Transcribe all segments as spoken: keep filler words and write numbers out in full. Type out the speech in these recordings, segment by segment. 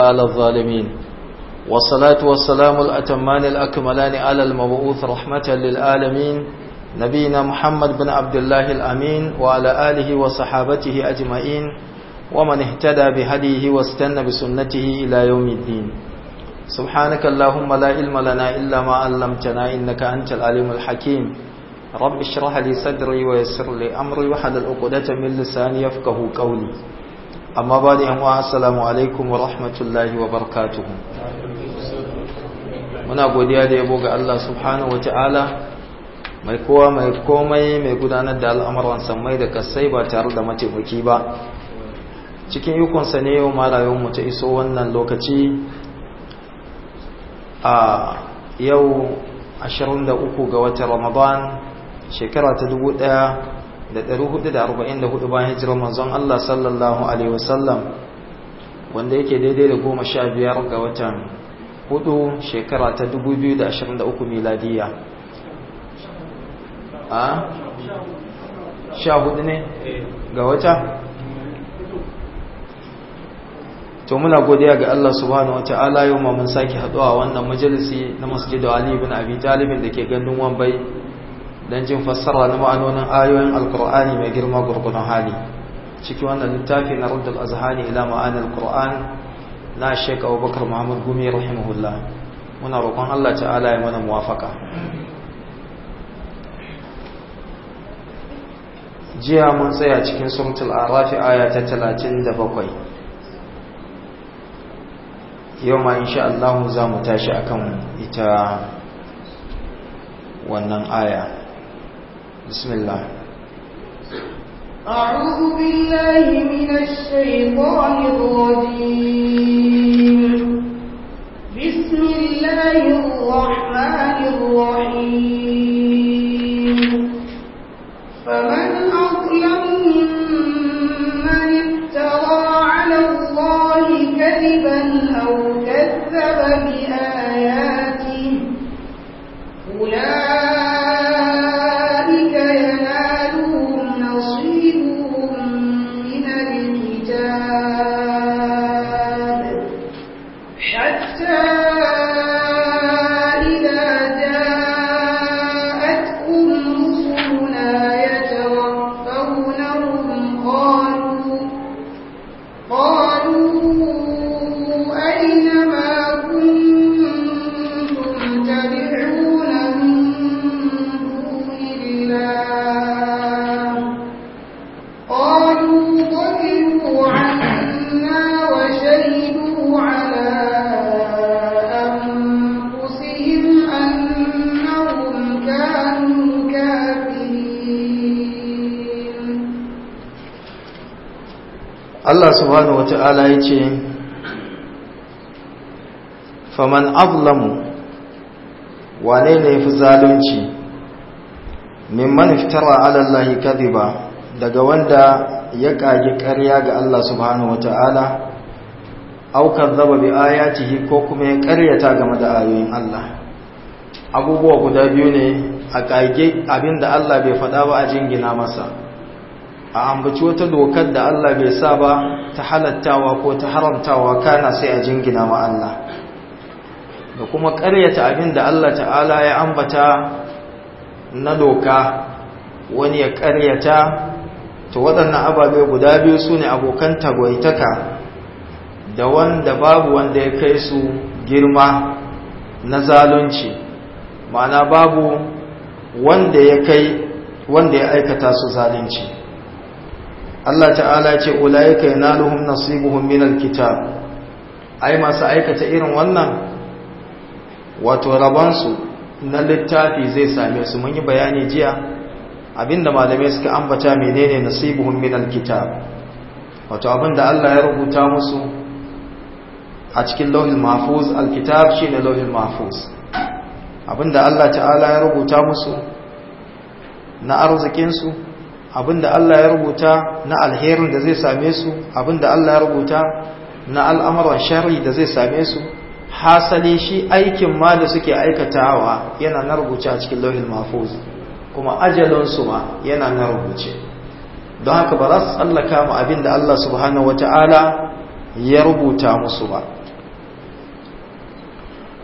على الظالمين والصلاة والسلام الأتمان الأكملان على المبعوث رحمة للعالمين نبينا محمد بن عبد الله الأمين وعلى آله وصحابته أجمعين ومن اهتدى بهديه واستنى بسنته إلى يوم الدين. سبحانك اللهم لا علم لنا إلا ما علمتنا إنك أنت العليم الحكيم. رب اشرح لي صدري ويسر لي أمري وحلل عقدة من لساني يفقهوا قولي. amma ba da yanwa assalamu alaikum wa rahmatullahi wa barakatuhu. Muna godiya da yabo ga Allah subhanahu wa ta'ala mai kowa mai komai mai gudanar da al'amuran sammai da kasai ba tare da mataimaki ba. Cikin ikonsa ne yau ma rayuwarmu ta iso wannan lokaci a yau ashirin da uku ga watan Ramadan shekara ta dubu ɗaya da ɗari hudu da arba'in da hudu bayan hijirar manzon Allah sallallahu alaihi wasallam, wanda yake daidai da goma sha biyar ga watan hudu shekara ta dubu biyu da ashirin da uku miladiya. A sha hudu ne ga wata? To muna godiya ga Allah subhanahu wata'ala yau ma mun sake haɗuwa wannan majalisi na Masjidu Ali ibn Abi Talib da ke gandun Wambai dan jin fassara na ma'anonin ayoyin alkur'ani mai girma gurgurun hali ciki wannan littafi na Raddul Azhani ila ma'anil Qur'an na Sheikh Abubakar Muhammad Gumi rahimahullah. Muna roƙon Allah ta'ala ya mana muwafaka. Jiya mun tsaya cikin suratul A'raf aya ta talatin da bakwai. Yau ma insha Allah za mu tashi akan ita wannan aya. بسم الله. أعوذ بالله من الشيطان الرجيم. بسم الله الرحمن الرحيم. فمن أظلم ممن افترى على الله كذبا أو كذب بآياته أولئك Allah subhanahu wata'ala ya ce faman azlamu wane ne fi zalunci mimman iftara ala Allahi kadhiba daga wanda ya kage ƙarya ga Allah subhanahu wata'ala aw kadzaba bi ayatihi ko kuma ya ƙaryata game da ayoyin Allah. Abubuwa guda biyu ne a kage abinda Allah bai faɗa ba a jingina masa, a ambaci wata dokar da Allah bai sa ba ta halattawa ko ta haramtawa kana sai a jingina ma Allah, da kuma ƙaryata abin da Allah ta'ala ya ambata na doka wani ya ƙaryata. To waɗannan ababe guda biyu su ne abokan tagwaitaka da wanda babu wanda ya kai su girma na zalunci, ma'ana babu wanda ya kai wanda ya aikata su zalunci. Allah ta'ala ce ulaika yanaluhum nasibuhum minal kitab, ai masu aikata irin wannan wato rabansu na littafi zai same su. Mun yi bayani jiya abinda malamai suka ambata menene nasibuhum minal kitab, wato abinda Allah ya rubuta musu a cikin lauhil mahfuz. Alkitab shine lauhil mahfuz, abinda Allah ta'ala ya rubuta musu na arzikinsu, abinda Allah ya rubuta na alherin da zai same su, abinda Allah ya rubuta na al'amuran sharri da zai same su. Hasali shi aikin ma da suke aikatawa yana na rubuce a cikin lauhil mahfuz, kuma ajalinsu ma yana na rubuce. don haka ba za su tsallaka mu abin da Allah subhanahu wata'ala ya rubuta musu ba.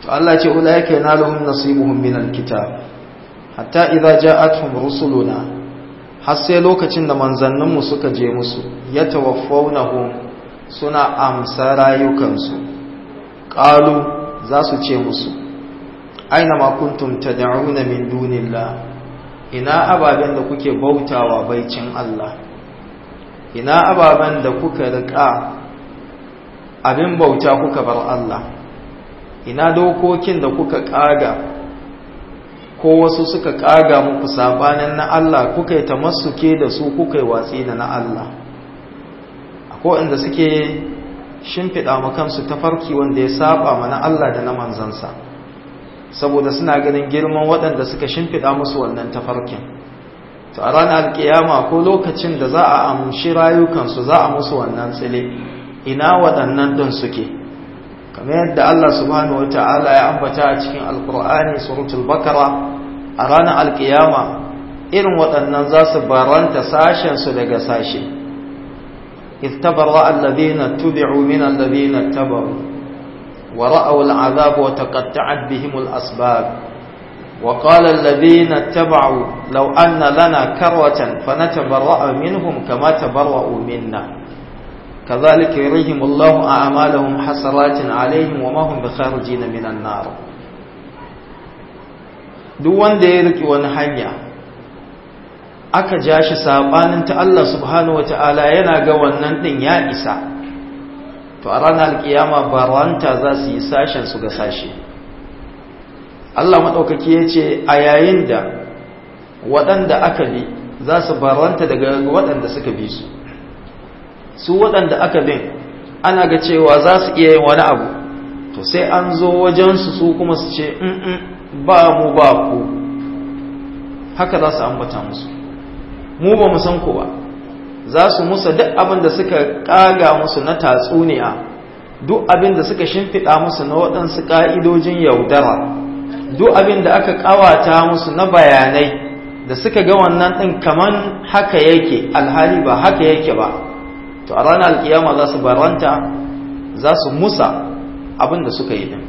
to Allah ce ulaika yanaluhum nasibuhum minal kitab hatta idza ja'atuhum rusuluna har sai lokacin da manzanninmu suka je musu yatawaffawnahum suna amsa rayukansu qalu za su ce musu aina ma kuntum tad'una min dunillah ina ababen da kuke bautawa baicin Allah ina ababen da kuka rika abin bauta kuka bar Allah ina dokokin da kuka kaga ko wasu suka kaga muku sabanin na Allah kuka yi tamassuke da su kuka yi watsi da na Allah akwai inda suke shimfiɗa ma kansu tafarki wanda ya saba mana Allah da na manzansa saboda suna ganin girman waɗanda suka shimfiɗa musu wannan tafarkin to a ranar alkiyama ko lokacin da za a amshi rayukansu za a musu wannan tsile ina waɗannan ɗin suke kamar yadda Allah subhanahu wata'ala ya ambata a cikin alkur'ani suratul bakara a ranar alkiyama irin waɗannan za su baranta sashensu daga sashe ittabarra alladhina tubi'u min alladhina tabaru wa ra'aw al'azab wa taqatta'at bihim al'asbab wa qala alladhina taba'u law anna lana karwatan fanatabarra'a minhum kama tabarra'u minna كذلك يريهم الله أعمالهم حسرات عليهم وما هم بخارجين من النار duk wanda ya riki wani hanya aka ja shi sabanin ta Allah subhanahu wataala yana ga wannan din ya isa to a ranar alkiyama baranta za su yi sashen su ga sashe Allah madaukaki yace a yayin da waɗanda aka bi za su baranta daga waɗanda suka bi su su waɗanda aka bin ana ga cewa za su iya yin wani abu to sai an zo wajensu su kuma su ce ba mu ba ku haka za su ambata musu mu ba mu san ku ba za su musa duk abin da suka kaga musu na tatsuniya duk abin da suka shimfiɗa musu na waɗansu ƙa'idojin yaudara duk abin da aka ƙawata musu na bayanai da suka ga wannan ɗin kaman haka yake alhali ba haka yake ba to a ranar alkiyama za su baranta za su musa abin da suka yi din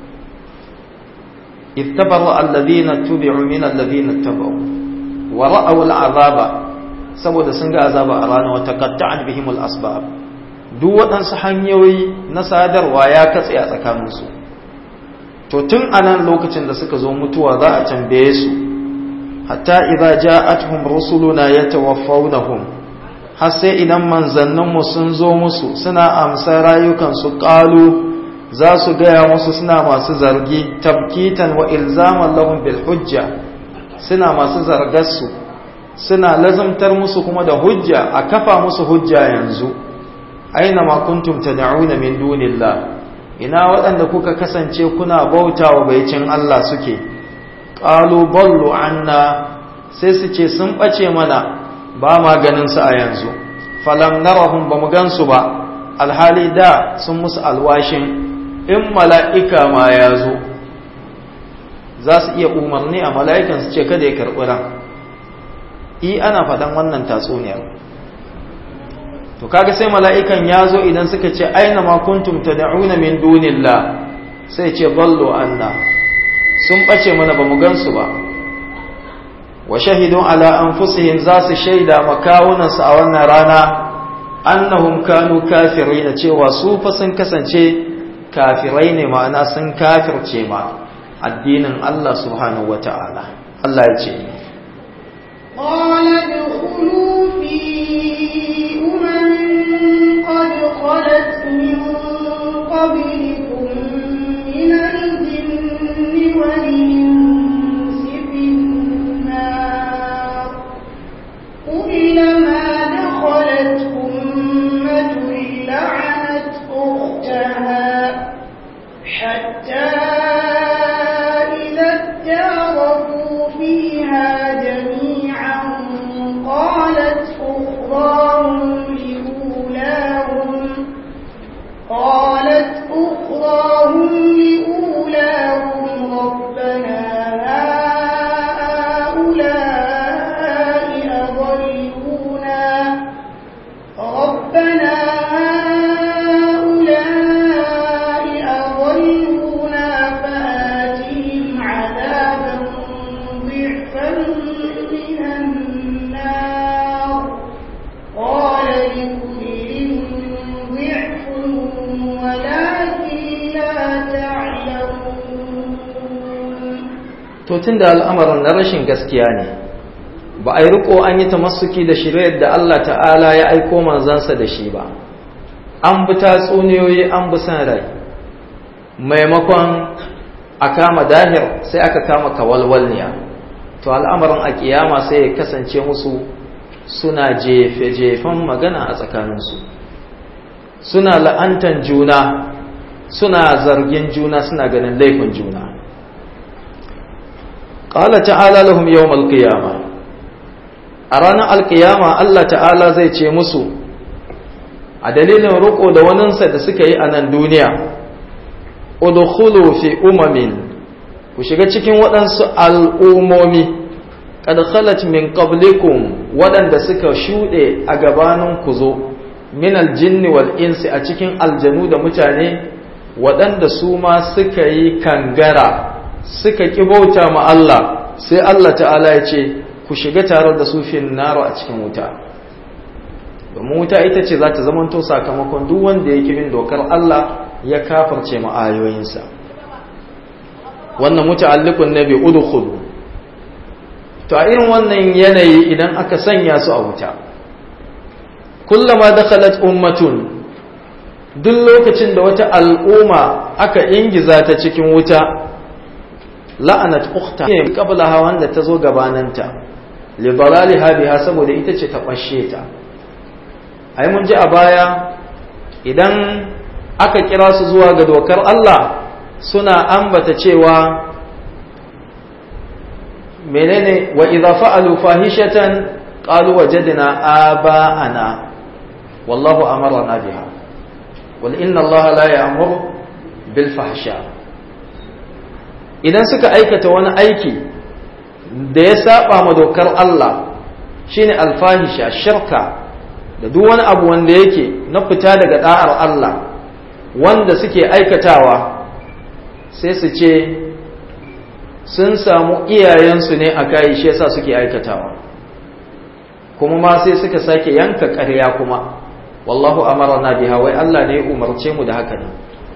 ittabaru alladhina tubi'u min alladhina tabu wa ra'aw al'azaba saboda sun ga azaba a ranar wata taqatta'at bihim al'asbab duk waɗansu hanyoyi na sadarwa ya katse a tsakaninsu to tun anan lokacin da suka zo mutuwa za a tambaye su hatta idza ja'atuhum rusuluna yatawaffawnahum har sai idan manzanninmu sun zo musu suna amsar rayukansu ƙalu za su gaya musu suna masu zargi tabkitan wa ilzaman lahum bil hujja suna masu zargarsu suna lazumtar musu kuma da hujja a kafa musu hujja yanzu aina ma kuntum tad'una min dunillah ina waɗanda kuka kasance kuna bautawa baicin Allah suke qalu ballu anna sai su ce sun bace mana ba ma ganin su a yanzu falam narahum ba mu gansu ba alhali da sun musu alwashin in mala'ika ma ya zo za su iya umarni a mala'ikan su ce kada ya karɓi ran i ana faɗan wannan tatsuniyar to kaga sai mala'ikan ya zo idan suka ce aina ma kuntum tad'una min dunillah sai ce ballo anna sun bace mana ba mu gansu ba wa shahidu ala anfusihim za su shaida makawunansu a wannan rana annahum kanu kafirin cewa su fa sun kasance kafirai ne ma'ana sun kafirce ma addinin Allah subhanahu wata'ala Allah ya ce qala dukhulu fi umamin qad khalat min qablikum min al-jinni wal كلما دخلت أمة لعنت أختها حتى إذا اداركوا فيها جميعا قالت أخراهم لأولاهم قالت أخراهم لأولاهم ربنا ربنا هؤلاء أضلونا to tunda al'amarin na rashin gaskiya ne ba a yi riko an yi tamassuki da shirayar da Allah ta'ala ya aiko manzansa da shi ba, an bi tatsuniyoyi an bi san rai, maimakon a kama dahir sai aka kama kawalwalniya, to al'amarin a kiyama sai ya kasance musu suna jefe-jefen magana a tsakaninsu, suna la'antan juna, suna zargin juna, suna ganin laifin juna. Ƙala ta'ala lahum yawmal qiyama, a ranar alkiyama Allah ta'ala zai ce musu a dalilin riko da waninsa da suka yi a nan duniya, udkhulu fi umamin, ku shiga cikin waɗansu al'umomi qad khalat min qablikum, waɗanda suka shuɗe a gabanin ku zo, min aljinni wal insi, a cikin aljanu da mutane, waɗanda su ma suka yi kangara suka ƙi bauta ma Allah, sai Allah ta'ala ya ce ku shiga tare da su fin naro a cikin wuta, domin wuta ita ce za ta zamanto sakamakon duk wanda ya bin dokar Allah ya kafarce ma ayoyinsa. Wannan muta'alliqun nabi udkhulu, to a irin wannan yanayi idan aka sanya su a wuta, kullama dakhalat ummatun, duk lokacin da wata al'umma aka ingiza ta cikin wuta, la'anat ukhta ne qablaha, wanda ta zo gabananta, li dalaliha biha, saboda ita ce ta kwashe ta. ai mun ji a baya idan aka kira su zuwa ga dokar Allah suna ambata cewa menene, wa idza fa'alu fahishatan qalu wajadna aba'ana wallahu amarna biha wal inna Allah la ya'muru bil fahsha. Idan suka aikata wani aiki da ya saba ma dokar Allah, shine alfahisha, shirka da duk wani abu wanda yake na fita daga da'ar Allah wanda suke aikatawa, sai su ce sun samu iyayensu ne a kai shi yasa suke aikatawa, kuma ma sai suka sake yanka ƙarya kuma, wallahu amarna biha, wai Allah ne ya umarce mu da haka ne.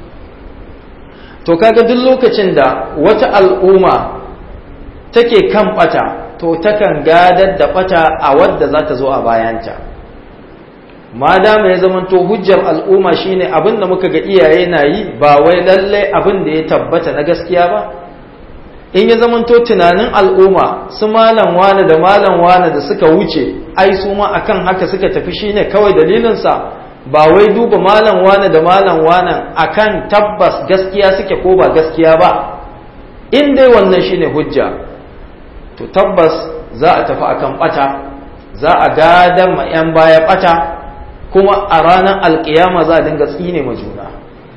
To kaga duk lokacin da wata al'umma take kan bata, to takan gadar da bata a wadda za ta zo a bayanta. Ma dama ya zamanto hujjar al'umma shine abin da muka ga iyaye na yi, ba wai lalle abin da ya tabbata na gaskiya ba. In ya zamanto tunanin al'umma su malam wane da malam wane da suka wuce, ai su ma akan haka suka tafi, shine kawai dalilinsa, ba wai duba malam wane da malam wane akan tabbas gaskiya suke ko ba gaskiya ba. In dai wannan shine hujja, to tabbas za a tafi akan bata, za a gadan ma 'yan baya bata, kuma a ranar alkiyama za a dinga tsine ma juna.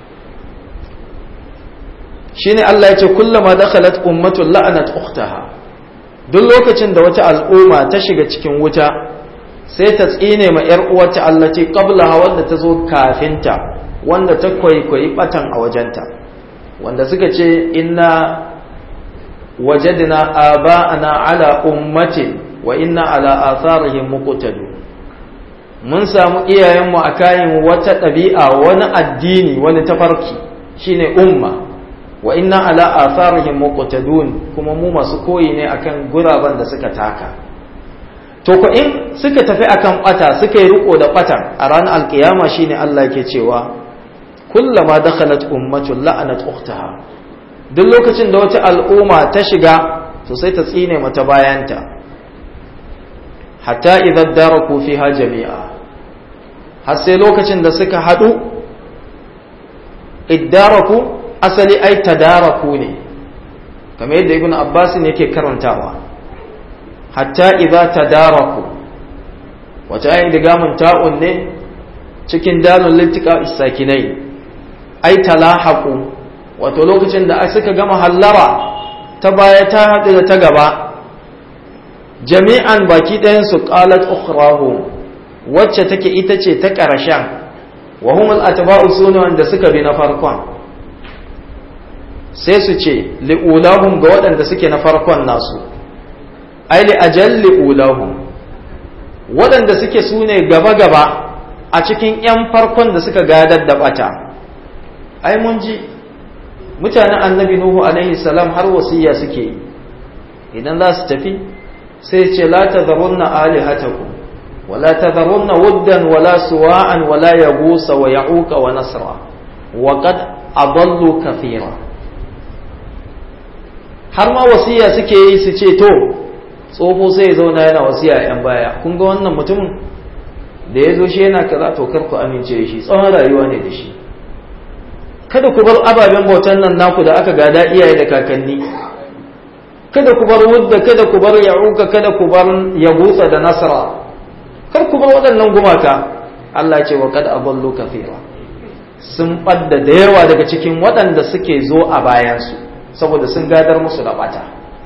Shine Allah ya ce kullama dakhalat ummatun la'anat ukhtaha, duk lokacin da wata al'umma ta shiga cikin wuta sai ta tsine ma yar uwarta allati qablaha, wanda ta zo kafinta, wanda ta kwaikwayi batan a wajenta, wanda suka ce inna wajadna aba'ana ala ummatin wa inna ala atharihim muqtadun, mun samu iyayenmu a kayan wata ɗabi'a, wani addini, wani tafarki, shine umma, wa inna ala atharihim muqtadun, kuma mu masu koyi ne akan guraben da suka taka. To ko in suka tafi akan bata, suka yi riko da bata, a ranar alkiyama shine Allah yake cewa kullama dakhalat ummatun la'anat ukhtaha, duk lokacin da wata al'umma ta shiga to sai ta tsine mata bayanta, hatta idza daraku fiha jami'a, har sai lokacin da suka hadu. Iddaraku asali ai tadaraku ne, kamar yadda ibn Abbas ne yake karantawa, hatta idza tadaraku, wata ayin digamun ta'un ne cikin dalil litika isakinai, ai talahaqu, wato lokacin da suka gama hallara ta baya ta hadu da ta gaba, jami'an baki ɗayan su qalat ukhrahum, wacce take ita ce ta ƙarshen, wa humul atba'u sunu wanda suka bi na farkon, sai su ce li'ulahum ga waɗanda suke na farkon nasu, ai li ajalli ulahum, waɗanda suke su ne gaba-gaba a cikin 'yan farkon da suka gadar da ɓata. Ai mun ji mutanen annabi Nuhu alaihi salam har wasiya suke yi, idan za su tafi sai ce la tadharunna alihatakum wala tadharunna wuddan wala suwa'an wala yaghus wa ya'uqa wa nasra wa qad adallu kathira. har ma wasiya suke yi su ce to tsofo sai ya zauna yana wasiya yan baya, kun ga wannan mutumin da ya zo shi yana kaza to kar ku amince da shi, tsawon rayuwa ne da shi, kada ku bar ababen bautan nan naku da aka gada iyaye da kakanni, kada ku bar wudda, kada ku bar ya'uka, kada ku bar yagusa da nasara, kar ku bar waɗannan gumaka. Allah ya ce wa kad aballu kathira, sun ɓadda da yawa daga cikin waɗanda suke zo a bayansu saboda sun gadar musu da ɓata.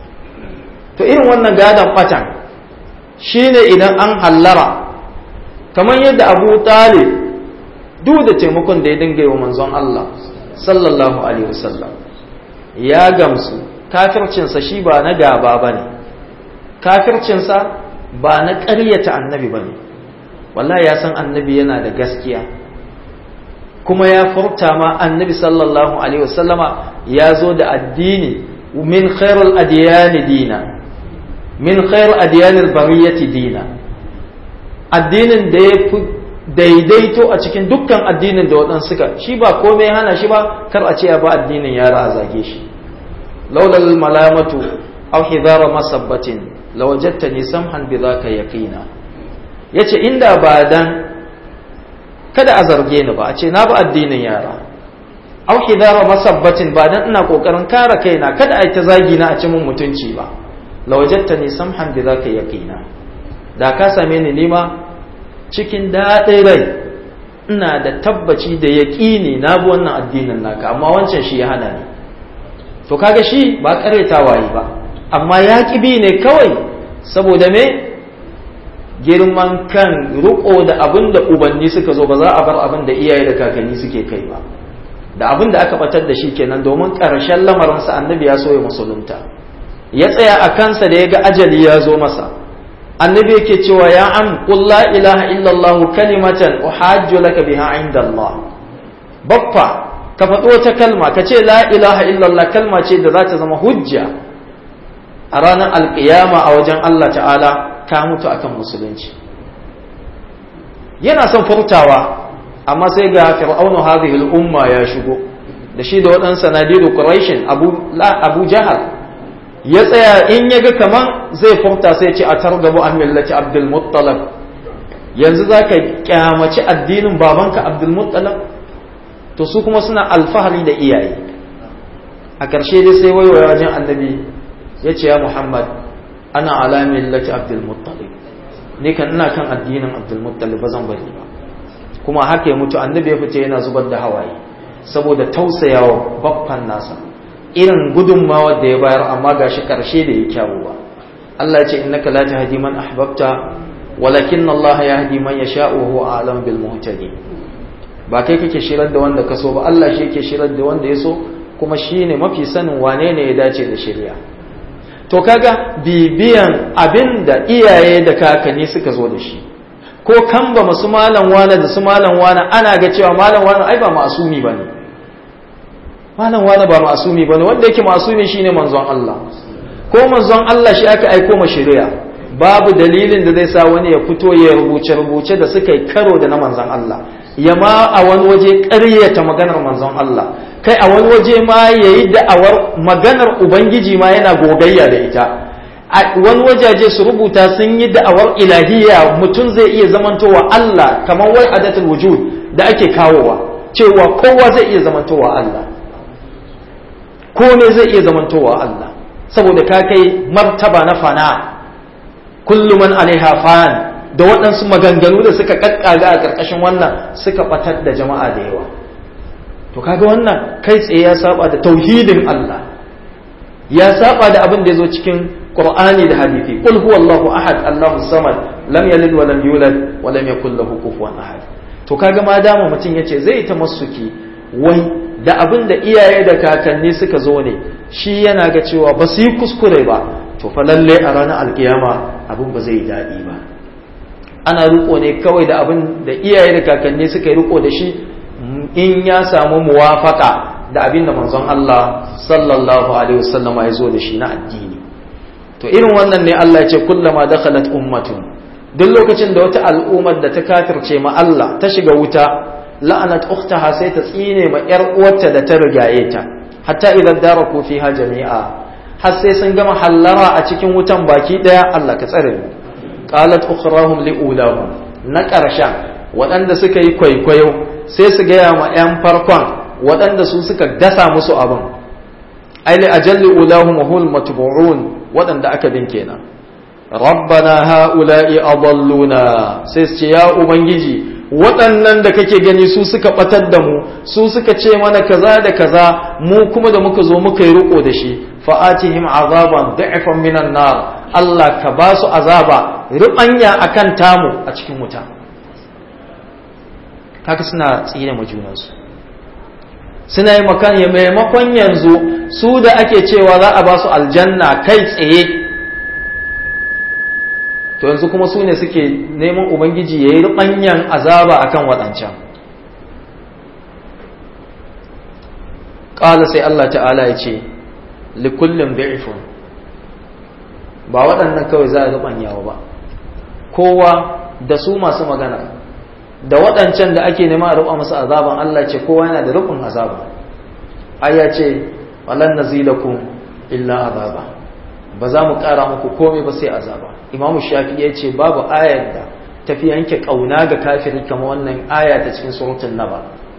To irin wannan gadan ɓatan shine idan an hallara, kamar yadda Abu Talib duk da taimakon da ya dinga yi wa manzon Allah sallallahu alaihi wasallam ya gamsu kafircinsa shi ba na gaba bane, kafircinsa ba na ƙaryata annabi bane, wallahi ya san annabi yana da gaskiya, kuma ya furta ma annabi sallallahu alaihi wasallama ya zo da addini min khairul adyani dina, min khairul adyanil bariyati dina, addinin da ya fi daidaito a cikin dukkan addinin da waɗansu suka, shi ba komai hana shi ba, kar a ce ya ba addinin yara a zage shi. laulal malamatu aw hidara masabbatin lawajadtani samhan bidhaka yaqina, yace inda ba dan kada a zarge ni ba, a ce na ba addinin yara, aw hidara masabbatin ba dan ina kokarin kare kaina kada ai ta zagi na a ci mun mutunci ba, lawajadtani samhan bidhaka yaqina, da ka same ni nima cikin daɗin rai ina da tabbaci da yaƙini na bi wannan addinin naka, amma wancan shi ya hana ni. To kaga shi ba ƙaretawa yi ba, amma ya bi ne kawai saboda me girman kan riƙo da abin da ubanni suka zo, ba za a bar abin da iyaye da kakanni suke kai ba, da abin da aka batar da shi kenan, domin ƙarshen lamarinsa annabi ya so ya musulunta, ya tsaya a kansa da ya ga ajali ya zo masa. Annabi yake cewa ya am qul la ilaha illallah kalimatan uhajju laka biha inda Allah, baffa ka faɗo wata kalma, ka ce la ilaha illallah, kalma ce da za ta zama hujja a ranar alƙiyama a wajen Allah ta'ala, ka mutu akan musulunci. Yana son furtawa, amma sai ga fir'aunu hadhihi al-umma ya shigo da shi da waɗansa nadiru quraishin abu la abu jahal, ya tsaya in ya ga kaman zai furta sai ce a targabu an millati abdul muttalib, yanzu za ka kyamaci addinin babanka abdul muttalib? To su kuma suna alfahari da iyaye. A ƙarshe dai sai waiwaya wajen annabi ya ce ya muhammad ana ala millati abdul muttalib, ni kan ina kan addinin abdul muttalib, ba zan bari ba. Kuma haka ya mutu, annabi ya fice yana zubar da hawaye saboda tausayawa baffan nasa, irin gudunmawa da ya bayar, amma gashi karshe da ya kyawu ba. Allah ya ce innaka la tahdi man ahbabta walakin Allah yahdi man yasha'u wa huwa a'lam bil muhtadin. Ba kai kake shirar da wanda ka so ba, Allah shi yake shirar da wanda ya so, kuma shine mafi sanin wane ne ya dace da shari'a. To kaga bibiyan abinda iyaye da kakanni suka zo da shi, ko kamba masu malam wane da su malam wane, ana ga cewa malam wane ai ba masumi bane, malam wani ba masumi bane, wanda yake masumi shine manzon Allah, ko manzon Allah shi aka aiko ma shari'a. Babu dalilin da zai sa wani ya fito ya rubuce rubuce da suka yi karo da na manzon Allah, ya ma a wani waje ƙaryata maganar manzon Allah, kai a wani waje ma yayi da'awar maganar ubangiji ma yana gogayya da ita. A wani wajaje su rubuta sun yi da'awar ilahiyya, mutum zai iya zamantowa Allah, kamar wai adatul wujud da ake kawowa, cewa kowa zai iya zamantowa Allah, kome zai iya zamantowa Allah, saboda ka kai martaba na fana, kullu man alaiha fan, da waɗansu maganganu da suka kakkaga a ƙarƙashin wannan suka ɓatar da jama'a da yawa. To kaga wannan kai tsaye ya saba da tauhidin Allah, ya saba da abin da ya zo cikin Qur'ani da hadisi, qul huwallahu ahad Allahu samad lam yalid wa lam yulad wa lam yakul lahu kufuwan ahad. To kaga ma dama mutum yace zai ta masuki wai da abin da iyaye da kakanni suka zo ne, shi yana ga cewa ba su yi kuskure ba, to fa lalle a ranar alkiyama abin ba zai daɗi ba. Ana riko ne kawai da abin da iyaye da kakanni suka yi riko da shi in ya samu muwafaka da abin da manzon Allah sallallahu alaihi wasallama ya zo da shi na addini. to irin wannan ne Allah ya ce kullama dakhalat ummatun, duk lokacin da wata al'ummar da ta kafirce ma Allah ta shiga wuta, la'anat ukhtaha sai ta tsine ma yar uwarta da ta rigaye ta, hatta idan daraku fiha jami'a, har sai sun gama hallara a cikin wutan baki daya. Allah ka tsare mu. qalat ukhrahum liulahum, na karshen waɗanda suka yi kwaikwayo sai su gaya ma yan farkon waɗanda su suka dasa musu abin, ai li ajalli ulahum hul matbu'un, waɗanda aka bin kenan. rabbana haula'i adalluna, sai su ce ya ubangiji waɗannan da kake gani su suka batar da mu, su suka ce mana kaza da kaza, mu kuma da muka zo muka yi riko da shi. fa'atihim azaban da'ifan minan nar, Allah ka ba su azaba rubanya akan tamu a cikin wuta. haka suna tsine ma junansu, suna yi makan ya maimakon yanzu su da ake cewa za a ba su aljanna kai tsaye, to yanzu kuma su ne suke neman ubangiji ya yi rubanyan azaba akan waɗancan. ƙala sai Allah ta'ala ya ce likullin bi'ifun, ba waɗannan kawai za a rubanyawa ba, kowa da su masu magana da waɗancan da ake nema a ruɓa masa azaban, Allah ce kowa yana da rufin azaba. Aya ce walan nazilakum illa azaba, ba za mu ƙara muku komai ba sai azaba. Imamu Shafi ya ce babu ayar da tafi yanke ƙauna ga kafiri kamar wannan aya ta cikin suratul Naba.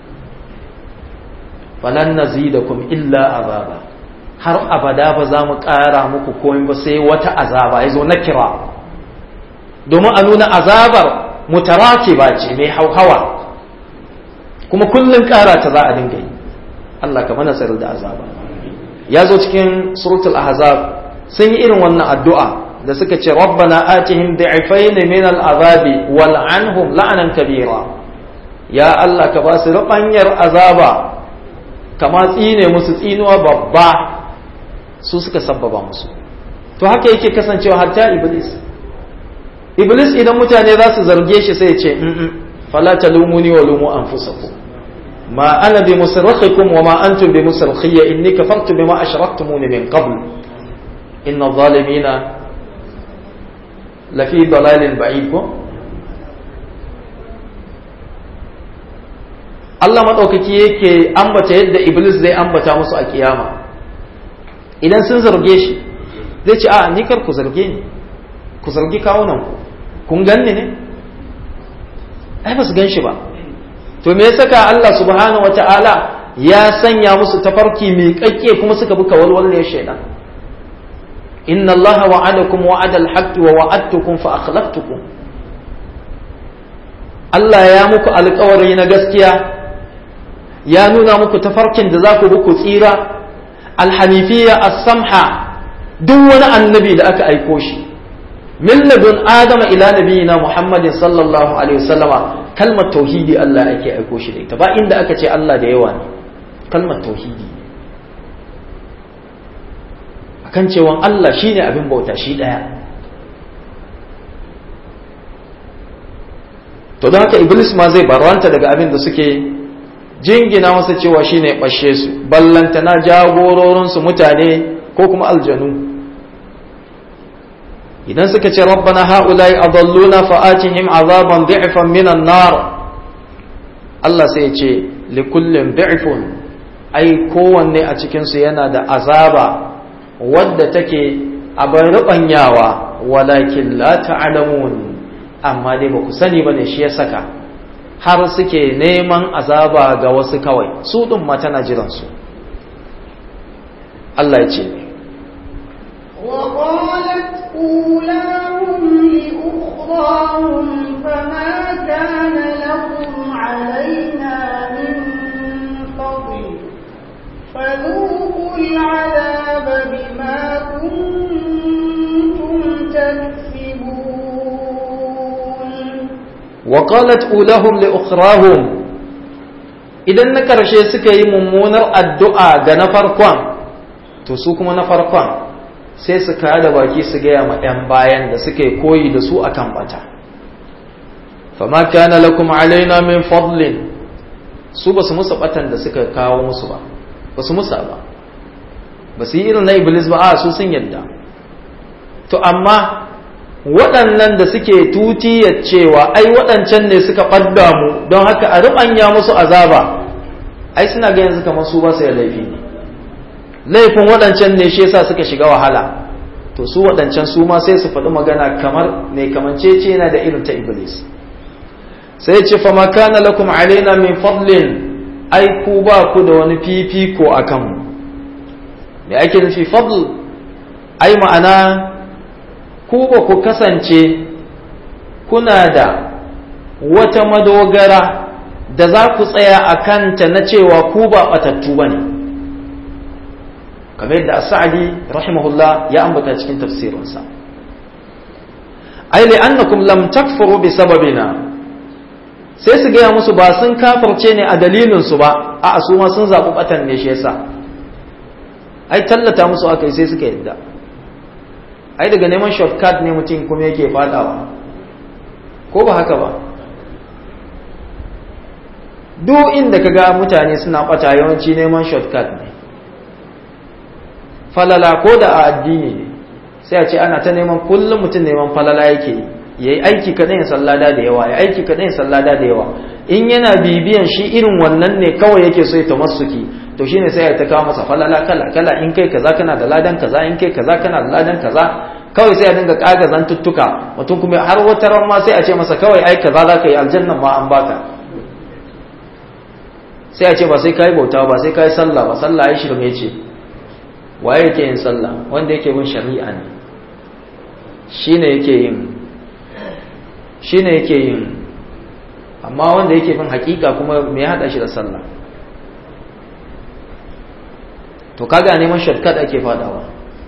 Walan nazilakum illa azaba, har abada ba za mu ƙara muku komai ba sai wata azaba. Yazo na kira domin a nuna azabar mutarakiba ce mai hauhawa, kuma kullun ƙara ta za a dinga yi. Allah ka mana tsaro da azaba. Ya zo cikin suratul ahzab sun yi irin wannan addu'a da suka ce rabbana atihim da'ifayn min al'azabi wal'anhum la'nan kabira, ya Allah ka ba su rubanyar azaba kama tsine musu tsinuwa babba, su suka sabbaba musu. To haka yake kasancewa hatta iblis iblis idan mutane za su zarge shi sai ya ce fala talumuni wa lumu anfusakum ma ana bi musarrakhikum wa ma antum bi musarkhiyya inni kafartu bima ashraktumuni min qabl inna adh-dhalimina lafi dalalin ba'id. ko Allah madaukaki yake ambata yadda iblis zai ambata musu a kiyama idan sun zarge shi, zai ce a ni kar ku zarge ni, ku zargi kawunan ku, kun ganni ne? Ai ba su gan shi ba. To me ya saka Allah subhanahu wata'ala ya sanya musu tafarki mai kakke kuma suka buka walwalne shaidan? inna Allah wa'adakum wa'ada al-haqqi wa wa'adtukum fa akhlaftukum. Allah ya muku alƙawari na gaskiya, ya nuna muku tafarkin da za ku bi ku tsira, al-hanifiyya as-samha, duk wani annabi da aka aiko shi min ladun adama ila nabiyina muhammadin sallallahu alaihi wasallama, kalmar tauhidi Allah ake aiko shi da ita, ba inda aka ce Allah da yawa ne, kalmar tauhidi akan cewa Allah shine abin bauta shi daya. to don haka iblis ma zai barwanta daga abin da suke jingina masa cewa shine bashe su, ballanta na jagororin su mutane ko kuma aljanu. idan suka ce rabbana haula'i adalluna fa'atihim azaban dhi'fan minan nar, Allah sai ya ce likullin dhi'fun, ai kowanne a cikin su yana da azaba wadda take abin rubanyawa, walakin la ta'lamun, amma dai ba ku sani bane shi ya saka har suke neman azaba ga wasu kawai, su din ma tana jiran su. Allah ya ce وقالت أولاهم لأخراهم فما كان لكم علينا من فضل فذوقوا العذاب بما كنتم تكسبون. وقالت أولاهم لأخراهم idan na karshe suka yi mummunar addu'a ga na farkon, to su kuma na farkon sai su kada baki su gaya ma ‘yan bayan da suke koyi da su akan bata. fama kana lakum alaina min fadlin, su ba su musa batan da suka kawo musu ba, ba su musa ba, ba su yi irin na iblis ba, a su sun yadda to amma waɗannan da suke tutiyar cewa ai waɗancan ne suka ɓadda mu don haka a ruɓanya musu azaba, ai suna ga yanzu kamar su ba su da laifi ne, laifin waɗancan ne shi yasa suka shiga wahala. To su waɗancan su ma sai su faɗi magana kamar mai kamancece yana da irin ta Iblis. Sai ce fa ma kana lakum alaina min fadlin, ai ku ba ku da wani fifiko a kanmu. Me ake nufi fadl? Ai ma'ana ku ba ku kasance kuna da wata madogara da za ku tsaya a kanta na cewa ku ba ɓatattu ba ne, kamar yadda as-Sa'di rahimahullah ya ambata cikin tafsirinsa. Ai li'annakum lam takfuru bi sababina, sai su gaya musu ba sun kafirce ne a dalilinsu ba, a'a su ma sun zaɓi ɓatan ne shi yasa. Ai tallata musu aka yi sai suka yadda. Ai daga neman shortcut ne mutum kuma yake fadawa, ko ba haka ba? Duk inda ka ga mutane suna ɓata yawanci neman shortcut ne. Falala ko da a addini ne, sai a ce ana ta neman kullum mutum neman falala yake yi. Ya yi aiki kaɗai ya sallada da yawa, ya aiki kaɗai ya sallada da yawa. In yana bibiyan shi irin wannan ne kawai yake so ya tamassuki, to shine sai ya ta kawo masa falala kala kala, in kai kaza kana da ladan kaza, in kai kaza kana da ladan kaza, kawai sai ya dinga kaga zantuttuka. Mutum kuma har wata ran ma sai a ce masa kawai ai kaza za ka yi aljannan ma an baka. Sai a ce ba sai kai bauta ba, sai kai sallah ba, sallah ai shirme ce. Waye yake yin sallah? Wanda yake bin shari'a ne. Shine yake yin shi ne yake yin, amma wanda yake bin hakika kuma me ya haɗa shi da sallah? To kaga neman shortcut ake fadawa.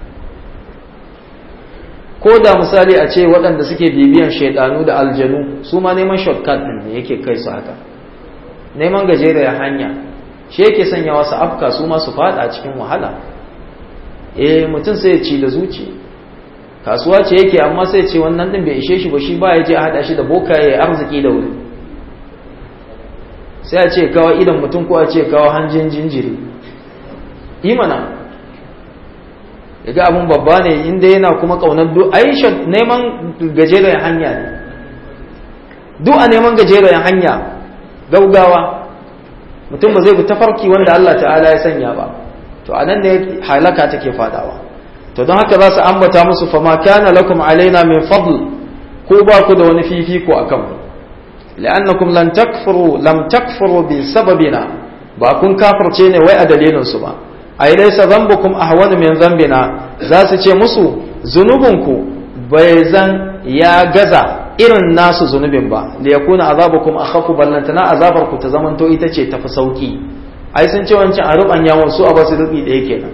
Ko da misali a ce waɗanda suke bibiyan shaidanu da aljanu su ma neman shortcut ɗin ne yake kai su haka, neman gajeriyar hanya shi yake sanya wasu afka su ma su fada a cikin wahala. Eh mutum sai ya ci da zuci, kasuwa ce yake amma sai ce wannan din bai ishe shi ba, shi ba ya je a hada shi da bokaye arziki da wuri. Sai a ce kawo idan mutum ko a ce kawo hanjin jinjiri imana, yaga abun babba ne inda yana kuma kaunar duk aisha neman gajeren hanya ne, duk a neman gajeren hanya gaugawa, mutum ba zai bi tafarki wanda Allah ta'ala ya sanya ba, to anan ne halaka take fadawa. To don haka za su ambata musu fama kana lakum alaina min fadl, ko ba ku da wani fifiko a kanmu, la'annakum lan takfuru lam takfuru bi sababina, ba kun kafirce ne wai a dalilin su ba. Ai laysa dhanbukum ahwanu min dhanbina, za su ce musu zunubinku bai zan ya gaza irin nasu zunubin ba, li yakuna azabukum akhafu, ballantana azabar ku ta zamanto ita ce tafi sauki. Ai sun ce wancan a rubanya wasu a basu rubi ɗaya kenan.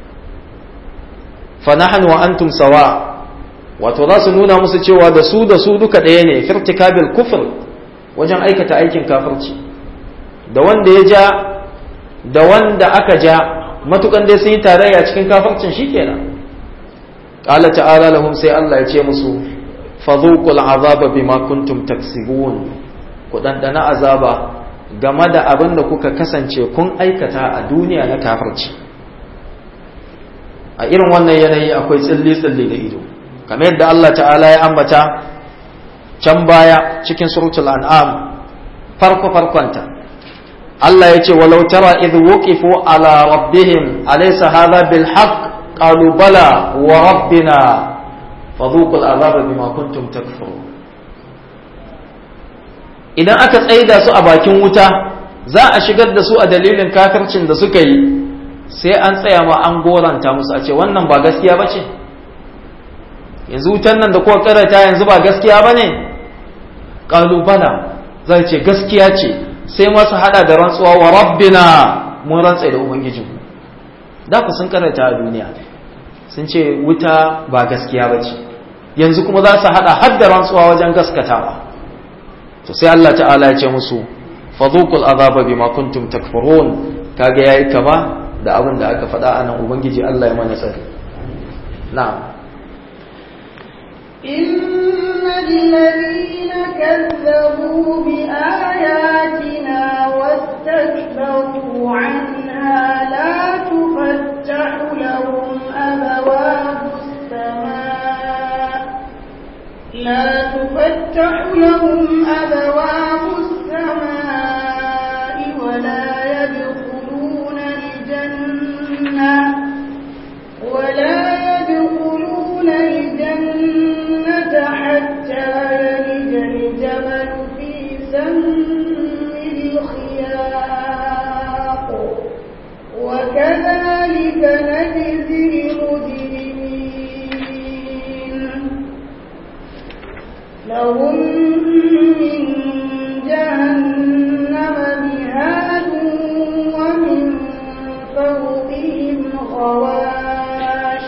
fanahnu wa antum sawa, wato za su nuna musu cewa da su da su duka ɗaya ne, firtikabil kufr, wajen aikata aikin kafirci. Da wanda ya ja da wanda aka ja matukan dai sun yi tarayya cikin kafircin shikenan. Qala ta'ala lahum, sai Allah ya ce musu fadhuqul azaba bima kuntum taksibun, ku dandana azaba game da abin da kuka kasance kun aikata a duniya na kafirci. A irin wannan yanayi akwai tsilli-tsilli da ido, kamar yadda Allah ta'ala ya ambata can baya cikin suratul an'am farko-farkonta. Allah ya ce walau tara idh wuqifu ala rabbihim alaysa hadha bil haqq qalu bala wa rabbina fadhuqul azaba bima kuntum takfurun. Idan aka tsaida su a bakin wuta za a shigar da su a dalilin kafircin da suka yi, sai an tsaya ma an goranta musu a ce wannan ba gaskiya ba ce, yanzu wutan nan da kuka karanta yanzu ba gaskiya ba ne? Ƙalubala zai ce gaskiya ce, sai masu hada da rantsuwa wa rabbina, mun rantsa da ubangijinmu. Da ku sun karanta a duniya sun ce wuta ba gaskiya ba ce, yanzu kuma za su hada har da rantsuwa wajen gaskatawa. To sai Allah ta'ala ya ce musu fadhuqul azaba bima kuntum takfurun. Kaga yayi kama da abin da aka faɗa a nan, ubangiji Allah ya mana tsari. Na'am. innal ladina kazzabu bi ayatina wastakbaru anha la tufattahu lahum abwabus samaa تفتح لهم أبواب السماء ولا يدخلون الجنة ولا يدخلون الجنة حتى يلج الجمل في سم الخياط وكذلك نجزي المجرمين لهم من جهنم مهاد ومن فوقهم غواش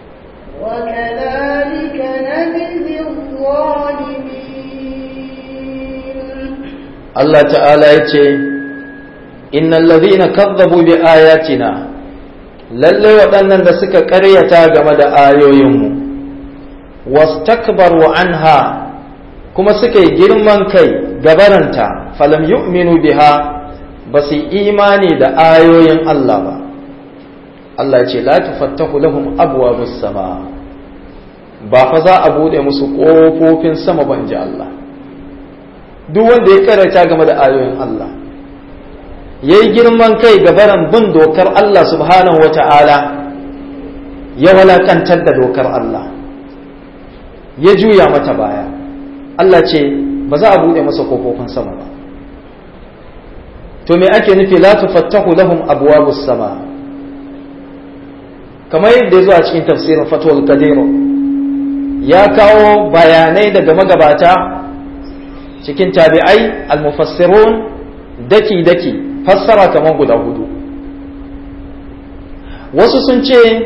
وكذلك نجزي الظالمين. الله تعالى يقول إن الذين كذبوا بآياتنا lalle waɗannan da suka ƙaryata game da ayoyinmu wastakbaru anha kuma suka yi girman kai gabaranta falam yu'minu biha ba su imani da ayoyin Allah ba. Allah ce la tufattahu lahum abwabus sama, ba fa za a bude musu ƙofofin sama ban ji Allah. Duk wanda ya karanta game da ayoyin Allah yayi girman kai gabaran bin dokar Allah subhanahu wata'ala, ya walakantar da dokar Allah, ya juya mata baya, Allah ce ba za a bude masa kofofin sama ba. To me ake nufi la tufattahu lahum abwabus sama? Kamar yadda ya zo a cikin tafsirin Fathul Qadir ya kawo bayanai daga magabata cikin tabi'ai al-mufassirun daki daki fassara kamar guda hudu. Wasu sun ce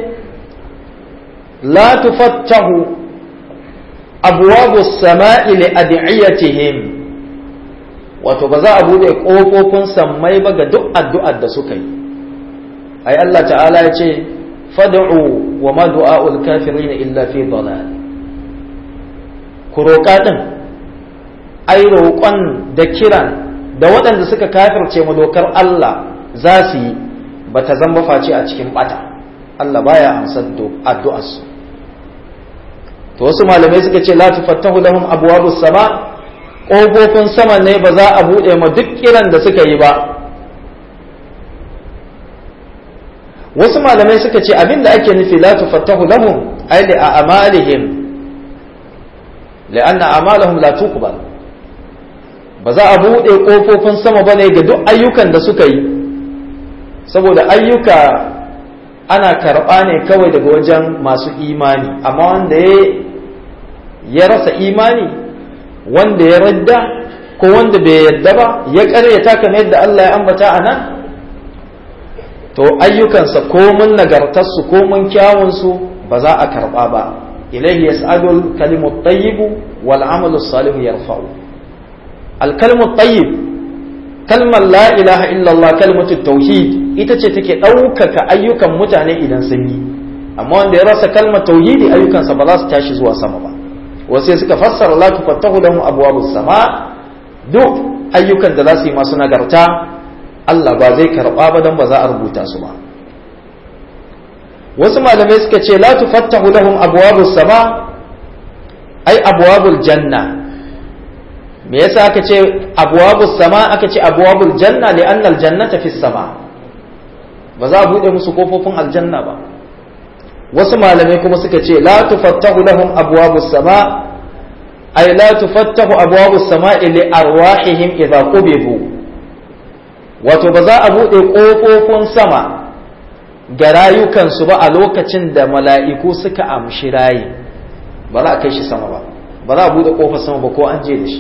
la tufattahu abwabus sama'i li ad'iyatihim, wato ba za a bude kofofin sammai ba ga duk addu'ar da suka yi. Ai Allah ta'ala ya ce fad'u wa ma du'a'ul kafirin illa fi dalal. Ku roƙa din, ai roƙon da kiran da waɗanda suka kafirce mu dokar Allah za su yi ba ta zamba face a cikin bata. Allah baya amsar addu'arsu. To wasu malamai suka ce la tufattahu lahum abwabus sama, ƙofofin sama ne ba za a buɗe ma duk kiran da suka yi ba. Wasu malamai suka ce abinda ake nufi la tufattahu lahum ay li a'malihim, li'anna a'malahum la tuqbal. Ba za a buɗe ƙofofin sama bane ga duk ayyukan da suka yi, saboda ayyuka ana karɓa ne kawai daga wajen masu imani, amma wanda ya rasa imani, wanda ya radda ko wanda bai yadda ba ya ƙaryata kamar yadda Allah ya ambata a nan, to ayyukansa komun nagartarsu komun kyawunsu ba za a karɓa ba. Ilaihi yas'adul kalimut tayyibu wal amalu salihu yarfa'u. Al kalimut tayyib, kalmar la ilaha illallah, kalmatut tauhid, ita ce take ɗaukaka ayyukan mutane idan sun yi, amma wanda ya rasa kalmar tauhidi ayyukansa ba za su tashi zuwa sama ba. Wasu suka fassara la tufattahu lahum abwabus sama, duk ayyukan da za su yi masu nagarta Allah ba zai karɓa ba don ba za a rubuta su ba. Wasu malamai suka ce la tufattahu lahum abwabus sama ai abwabul janna. Me yasa aka ce abwabus sama aka ce abwabul janna? Li'anna aljannata fis sama, ba za a bude musu kofofin aljanna ba. Wasu malamai kuma suka ce la tufattahu lahum abwabus sama ay la tufattahu abwabus sama'i li arwahihim idha qubidu, wato ba za a bude kofofin sama ga rayukansu ba a lokacin da mala'iku suka amshi rayi, ba za a kai shi sama ba, ba za a bude kofar sama ba ko an je da shi.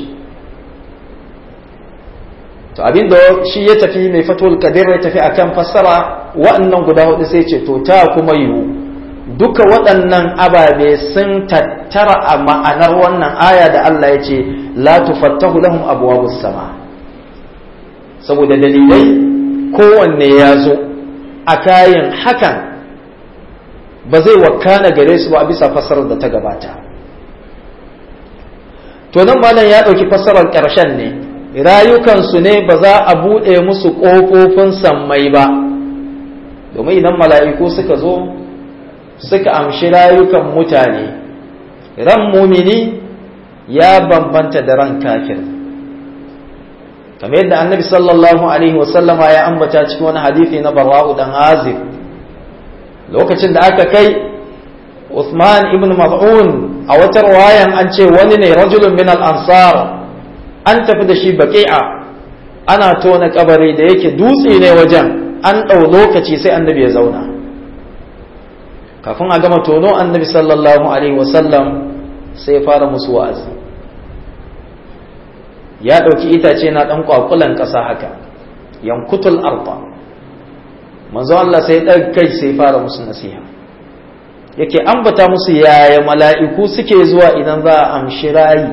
To abinda shi ya tafi mai fatul kadir ya tafi akan fassara waɗannan guda hudu sai ce to ta kuma yiwu duka waɗannan ababe sun tattara a ma'anar wannan aya da Allah ya ce la tufattahu lahum abwabus sama, saboda dalilai kowanne ya zo a kayan hakan ba zai wakana gare su ba a bisa fassarar da ta gabata. To nan malam ya ɗauki fassarar ƙarshen ne, rayukansu ne ba za a buɗe musu ƙofofin sammai ba, domin idan mala'iku suka zo suka amshi rayukan mutane, ran mumini ya bambanta da ran kafir, kamar yadda annabi sallallahu alaihi wasallama ya ambata cikin wani hadisi na Barra'u dan Azib, lokacin da aka kai Uthman ibn Maz'un, a wata riwayan an ce wani ne rajulun min al-ansar, an tafi da shi baqi'a, ana tona kabari da yake dutse ne wajen, an ɗau lokaci sai annabi ya zauna. Kafin a gama tono annabi sallallahu alaihi wasallam sai ya fara musu wa'azi, ya ɗauki itace na ɗan kwakulan ƙasa haka, yankutul arba, manzo Allah sai ɗan kai sai fara musu nasiha, yake ambata musu yaya mala'iku suke zuwa idan za a amshi rayi.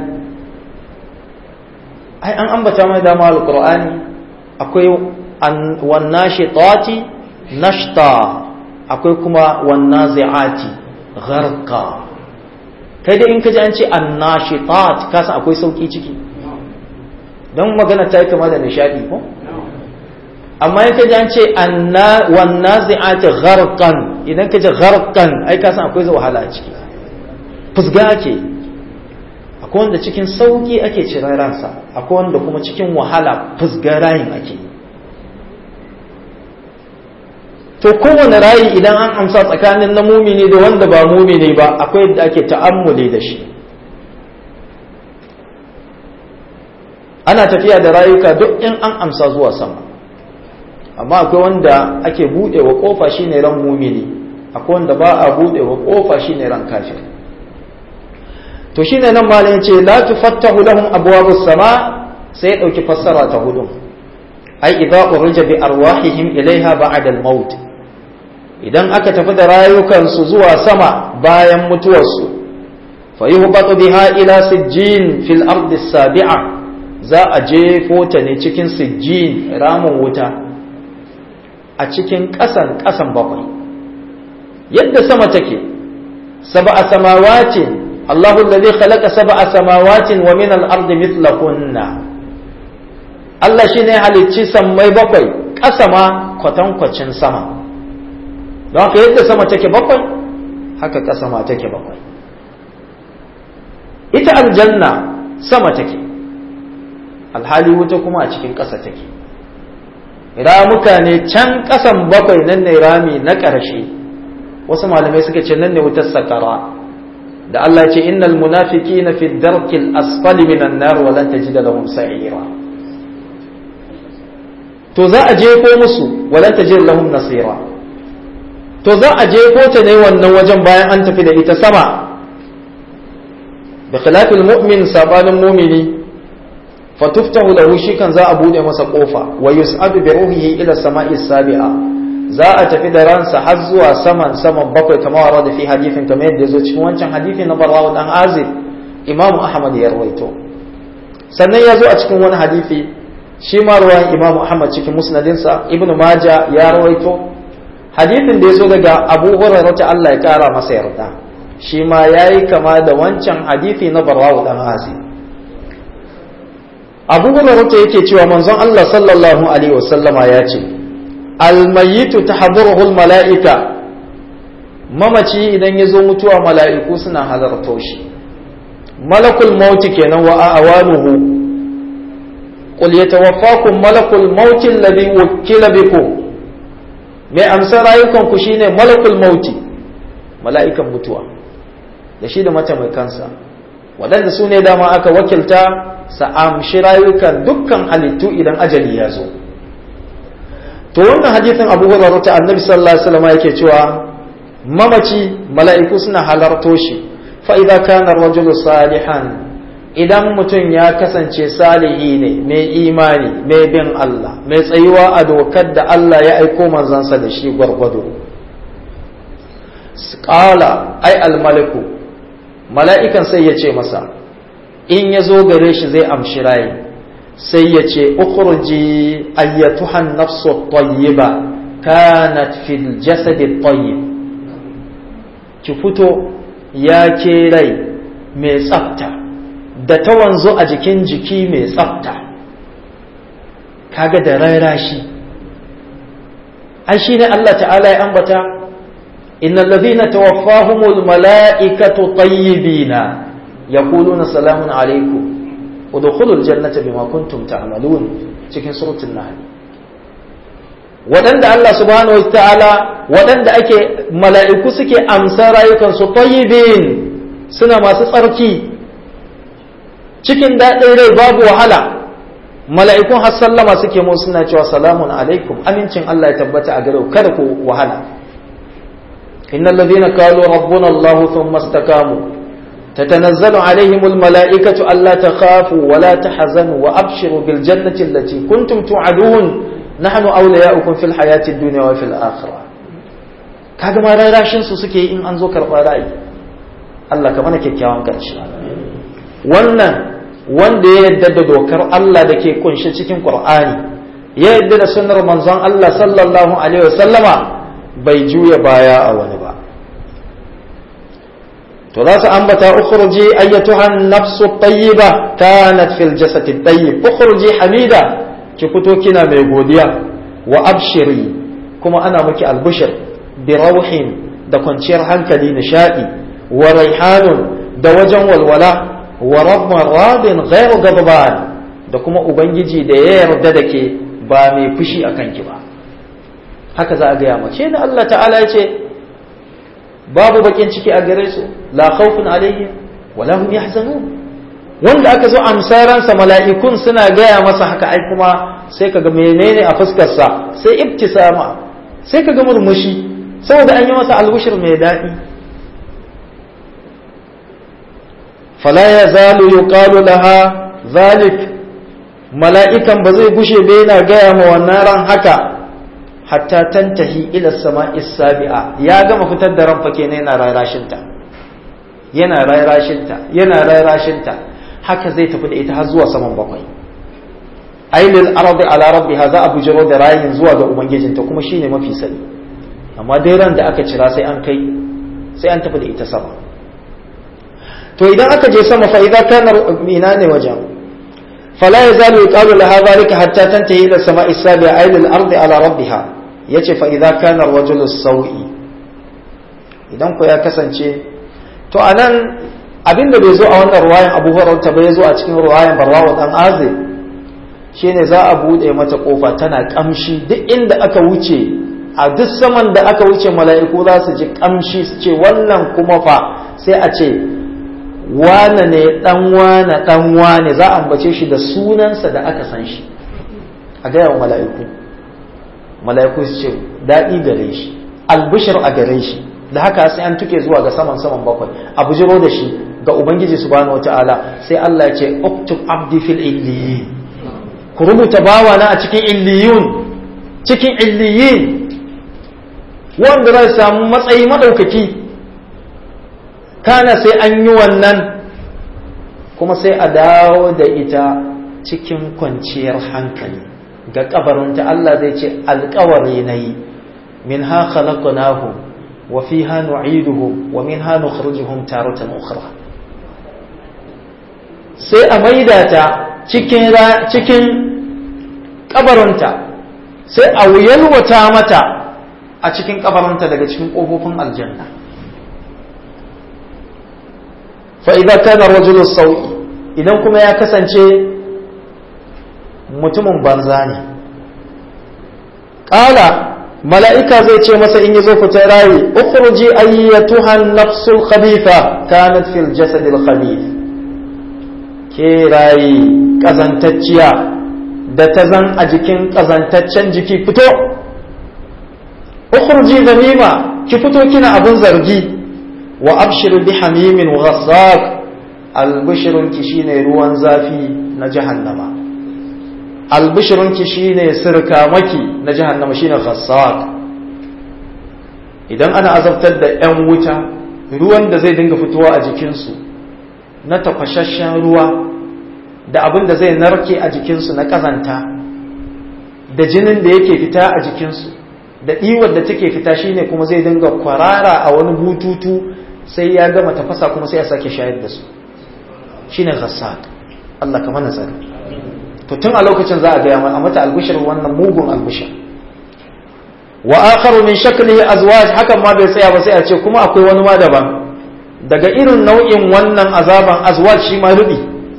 Ai an ambata mai dama alƙur'ani, akwai wannan shitati nashta, akwai kuma wannan zi'ati gharqa. Kai da in ka ji an ce annashitat ka san akwai sauki ciki, don magana ta yi kama da nishadi ko? Amma in ka ji an ce wannan zi'ati gharqan, idan ka ji gharqan ai ka san akwai wahala a ciki, fusga ake. Akwai wanda cikin sauki ake cire ransa, akwai wanda kuma cikin wahala fusga rayin ake. To kowane rayi idan an amsa tsakanin na mumini da wanda ba mumini ba, akwai yadda ake ta'ammuli da shi. Ana tafiya da rayuka duk in an amsa zuwa sama, amma akwai wanda ake buɗewa ƙofa shine ran mumini, akwai wanda ba a buɗewa ƙofa shine ran kafir. To shine nan malamin ce la tufattahu lahum abwabus sama, sai ya dauki fassara ta hudu, ai idza urija bi arwahihim ilaiha ba'da al-maut, idan aka tafi da rayukansu zuwa sama bayan mutuwarsu, fa yuhbatu biha ila sijjin fil ardi sabi'a, za a jefo ta ne cikin sijjin, ramin wuta a cikin ƙasan ƙasan bakwai. Yadda sama take, sab'a samawatin, Allahu alladhi khalaqa sab'a samawatin wa min al-ardi mithlahunna, Allah shine halicci sammai bakwai, ƙasa ma kwatankwacin sama. Don haka yadda sama take bakwai, haka ƙasa ma take bakwai. Ita aljanna sama take, alhali wuta kuma a cikin ƙasa take. Ramuka ne can ƙasan bakwai, nan ne rami na ƙarshe. Wasu malamai suka ce nan ne wutar sakara, da Allah ce innal munafiqina fi darkil asfali minan nar wa lan tajida lahum sa'ira. To za a jefo musu wa lan tajida lahum nasira. To za a jefo ta ne wannan wajen bayan an tafi da ita sama. Bi khilafil mu'min, sabanin mu'mini, fatuftahu lahu, shi kan za a bude masa kofa, wa yus'adu bi ruhihi ila sama'i sabi'a, za a tafi da ransa har zuwa saman saman bakwai, kamar warada fi hadithin, kamar yadda zo cikin wancan hadithi na Barra'u dan Azib, Imam Ahmad ya rawaito. Sannan ya zo a cikin wani hadithi shi ma ruwayan Imam Ahmad cikin musnadinsa, Ibn Majah ya rawaito hadithin da ya zo daga Abu Hurairah ta Allah ya kara masa yarda, shi ma yayi kama da wancan hadithi na Barra'u dan Azib. Abu Hurairah ta yake cewa manzon Allah sallallahu alaihi wasallama ya ce, almayitu tahduruhu almalaika, mamaci idan ya zo mutuwa mala'iku suna halarto shi. Malakul mauti kenan wa awanuhu, qul yatawaffakum malakul mauti alladhi wukila bikum, mai amsa rayukan ku shine malakul mauti, mala'ikan mutuwa, da shi da mataimakansa, waɗanda su ne dama aka wakilta sa amshi rayukan dukkan halittu idan ajali ya zo. To wannan hadisin Abu Hurairah ta Annabi sallallahu alaihi wasallam yake cewa mamaci mala'iku suna halarto shi, fa idza kana ar-rajulu salihan, idan mutum ya kasance salihi ne, mai imani, mai bin Allah, mai tsayuwa a dokar da Allah ya aiko manzansa da shi gwargwado, qala ai al-malaku, mala'ikan sai ya ce masa in ya zo gare shi zai amshi rayi, sai ya ce ukhruji ayyatuhan nafsu tayyiba kanat fil jasadi tayyib, ki fito ya ke rai mai tsafta da ta wanzu a jikin jiki mai tsafta. Kaga da rairashi, ai shine Allah ta'ala ya ambata innal ladhina tawaffahumul mala'ikatu tayyibina yaquluna salamun alaikum udkhulul jannata bima kuntum ta'malun cikin suratul nahl. waɗanda Allah subhanahu wataala waɗanda ake mala'iku suke amsa rayukansu tayyibin suna masu tsarki cikin daɗin rai babu wahala. mala'ikun har sallama suke mu suna cewa salamun alaikum amincin Allah ya tabbata a gare ku kada ku wahala. innal ladhina qalu rabbuna Allah thumma istaqamu tatanazzalu alaihimul mala'ikatu alla takhafu wa la tahzanu wa abshiru bil jannati allati kuntum tu'adun nahnu awliya'ukum fil hayatid dunya wa fil akhirah. kaga ma rarashin su suke in an zo karɓar ra'ayi. Allah ka mana kyakkyawan karshe. wannan wanda ya yadda da dokar Allah da ke kunshe cikin Qur'ani ya yadda da sunnar manzon Allah sallallahu alaihi wasallama bai juya baya a wani ba. to za su ambata ukhruji ayyatuha an-nafsu at-tayyiba kanat fil jasad at-tayyib ukhruji hamida ki fito kina mai godiya wa abshiri kuma ana miki albushir bi rauhin da kwanciyar hankali nishadi wa raihanun da wajen walwala wa rabbun radin ghairu ghadban da kuma ubangiji da ya yarda da ke ba mai fushi akan ki ba. haka za a ga mace da Allah ta'ala ya ce babu bakin ciki a gare su la khawfun alaihim wala hum yahzanun. wanda aka zo amsaransa mala'ikun suna gaya masa haka ai kuma sai kaga menene a fuskar sa sai ibtisama sai kaga murmushi saboda an yi masa albushir mai daɗi. fala yazalu yuqalu laha zalik mala'ikan ba zai gushe ba yana gaya ma wannan ran haka hatta tantahi ila sama'i sabi'a ya gama fitar da ran fa kenan yana rarashinta yana rarashinta yana rarashinta haka zai tafi da ita har zuwa saman bakwai. ailil ardi ala rabbiha za a bujiro da rayin zuwa ga ubangijinta kuma shine mafi sani. amma dai ran da aka cira sai an kai sai an tafi da ita sama. to idan aka je sama fa idza kana ina ne wajen fala yazalu yuqalu laha zalika hatta tantahi ila sama'i sabi'a ailil ardi ala rabbiha yace fa idza kana ar-rajulu sawi idan ko ya kasance to anan abinda bai zo a wannan ruwayan Abu Hurairah ba ya zo a cikin ruwayan Barwa dan Azib shine za a bude mata kofa tana kamshi duk inda aka wuce a duk saman da aka wuce mala'iku za su ji kamshi su ce wannan kuma fa sai a ce wane ne dan wane dan wane za a ambace shi da sunansa da aka san shi a gaya wa mala'iku mala'iku su ce daɗi gare shi albishir a gare shi da haka sai an tuke zuwa ga saman saman bakwai a bujiro da shi ga ubangiji subhanahu wataala sai Allah ya ce uktub abdi fil illiyin ku rubuta bawa na a cikin illiyun cikin illiyin wanda zai samu matsayi madaukaki kana sai an yi wannan kuma sai a dawo da ita cikin kwanciyar hankali ga kabarinta. Allah zai ce alkawari na yi min ha khalaqnahu wa fiha nu'iduhu wa minha nukhrijuhum taratan ukhra. sai a maida ta cikin cikin kabarinta sai a yalwata mata a cikin kabarinta daga cikin kofofin aljanna. fa'iza kana rajulun sau'i idan kuma ya kasance mutumin banza ne ƙala mala'ika zai ce masa in yi zo fita rayi ukhruji ayyatuhan nafsul khabitha kanat fil jasadil khabith ke rayi ƙazantacciya da ta zan a jikin ƙazantaccen jiki fito ukhruji zamima ki fito kina abun zargi wa abshiru bi hamimin ghassaq albishirun ki shine ruwan zafi na jahannama albishirun ki shine sirka maki na jahannama shine ghassaq. idan ana azabtar da yan wuta ruwan da zai dinga fitowa a jikinsu na tafashashen ruwa da abin da zai narke a jikinsu na kazanta da jinin da yake fita a jikinsu da ɗiwar da take fita shine kuma zai dinga kwarara a wani bututu sai ya gama tafasa kuma sai ya sake shayar da su shine ghassaq. Allah ka mana tsari. to tun a lokacin za a ga a mata albishir wannan mugun albishir. wa akharu min shaklihi azwaj hakan ma bai tsaya ba sai a ce kuma akwai wani ma daban daga irin nau'in wannan azaban azwaj shi ma rubi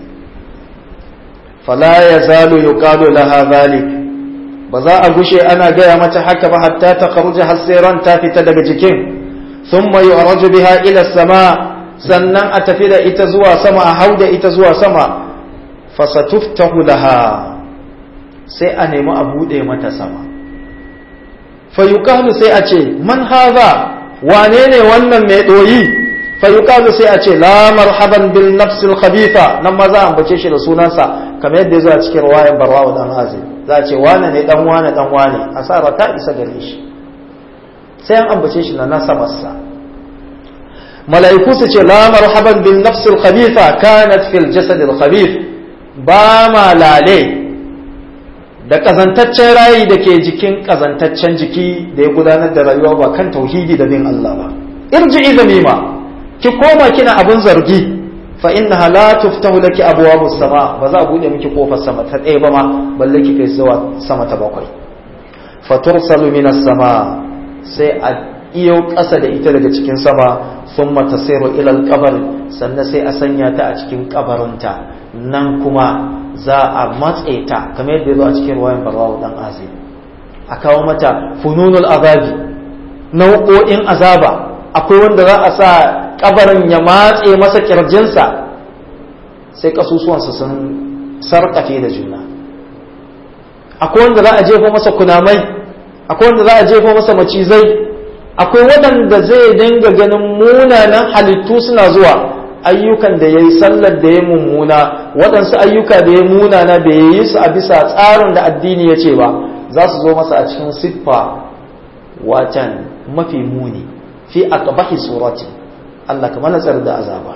fala yazalu yuqalu laha zalik ba za a gushe ana gaya mata haka ba hatta ta kharuja hasiran ta fita daga jikin thumma yu'raju biha ila sama sannan a tafi da ita zuwa sama a hauda ita zuwa sama fasatuftahu laha sai a nemi a bude mata sama fayuqalu sai a ce man hadha wane ne wannan mai doyi fayuqalu sai a ce la marhaban bil nafsil khabitha nan ma za a ambace shi da sunansa kamar yadda ya zo a cikin riwayar barwa dan azib za a ce wane ne dan wane dan wane asara ta isa gare shi sai an ambace shi na nasabarsa mala'iku su ce la marhaban bin nafsil khabitha kanat fil jasad al khabith ba ma lale da kazantaccen rayi da ke jikin kazantaccen jiki da ya gudanar da rayuwa ba kan tauhidi da bin Allah ba irji'i zamima ki koma kina abun zargi fa innaha la tuftahu laki abwabus sama ba za a bude miki kofar sama ta ɗaya ba ma balle ki kai zuwa sama ta bakwai fa tursalu minas sama sai a iyo ƙasa da ita daga cikin sama thumma tasiru ila al-qabr sannan sai a sanya ta a cikin kabarinta nan kuma za a matse ta kamar yadda zo a cikin ruwayan barwawu dan azim a kawo mata fununul azabi nau'o'in azaba akwai wanda za a sa kabarin ya matse masa kirjinsa sai kasusuwansa sun sarkafe da juna akwai wanda za a jefo masa kunamai akwai wanda za a jefo masa macizai akwai waɗanda zai dinga ganin munanan halittu suna zuwa ayyukan da ya yi sallar da ya mummuna waɗansu ayyuka da ya munana da ya yi su a bisa tsarin da addini ya ce ba za su zo masa a cikin siffa watan mafi muni fi aqbahi surati Allah ka mana tsar da azaba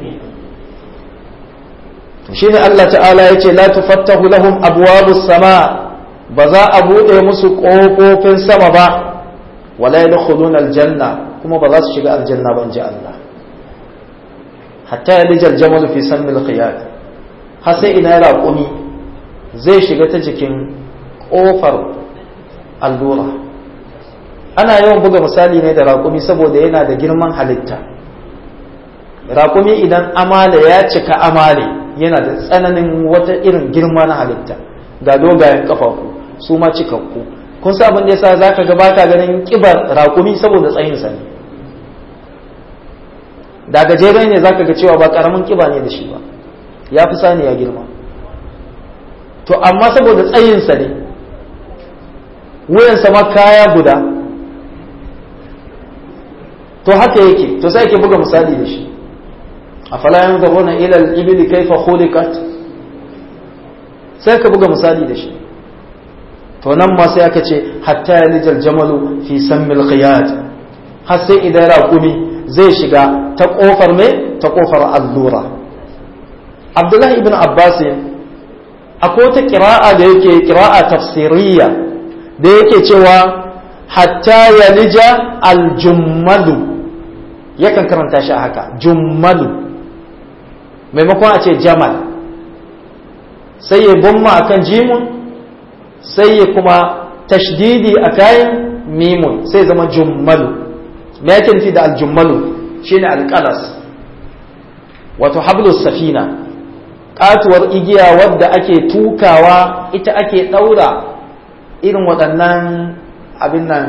to shine Allah ta'ala yace la tufattahu lahum abwabus sama ba za a bude musu kofofin sama ba wala yadkhuluna aljanna kuma ba za su shiga aljanna ba inji Allah hatta yalijal jamal fi sammil khiyat har sai ina raƙumi zai shiga ta jikin kofar allura ana yawan buga misali ne da raƙumi saboda yana da girman halitta raƙumi idan amale ya cika amale yana da tsananin wata irin girma na halitta ga dogayen kafafu su ma cikakku kun sa abin da yasa zaka ga baka ganin kibar raƙumi saboda tsayin sa ne da gajere ne zaka ga cewa ba karamin kiba ne da shi ba ya fi sani ya girma to amma saboda tsayin sa ne wuyansa ma kaya guda to haka yake to sai ake buga misali da shi afala yanzuruna ila al-ibli kayfa khuliqat sai ka buga misali da shi to nan ma sai aka ce hatta yalijal jamalu fi sammil khiyat har sai idan raqumi zai shiga ta kofar me ta kofar allura Abdullah ibn Abbas akwai ta qira'a da yake qira'a tafsiriyya da yake cewa hatta yalija al-jummalu yakan karanta shi a haka jummalu maimakon a ce jamal sai ya bumma akan jimun sai ya kuma tashdidi a kayan mimun sai zama jummalu me yake nufi da aljummalu shine alqalas wato hablus safina katuwar igiya wadda ake tukawa ita ake daura irin waɗannan abin nan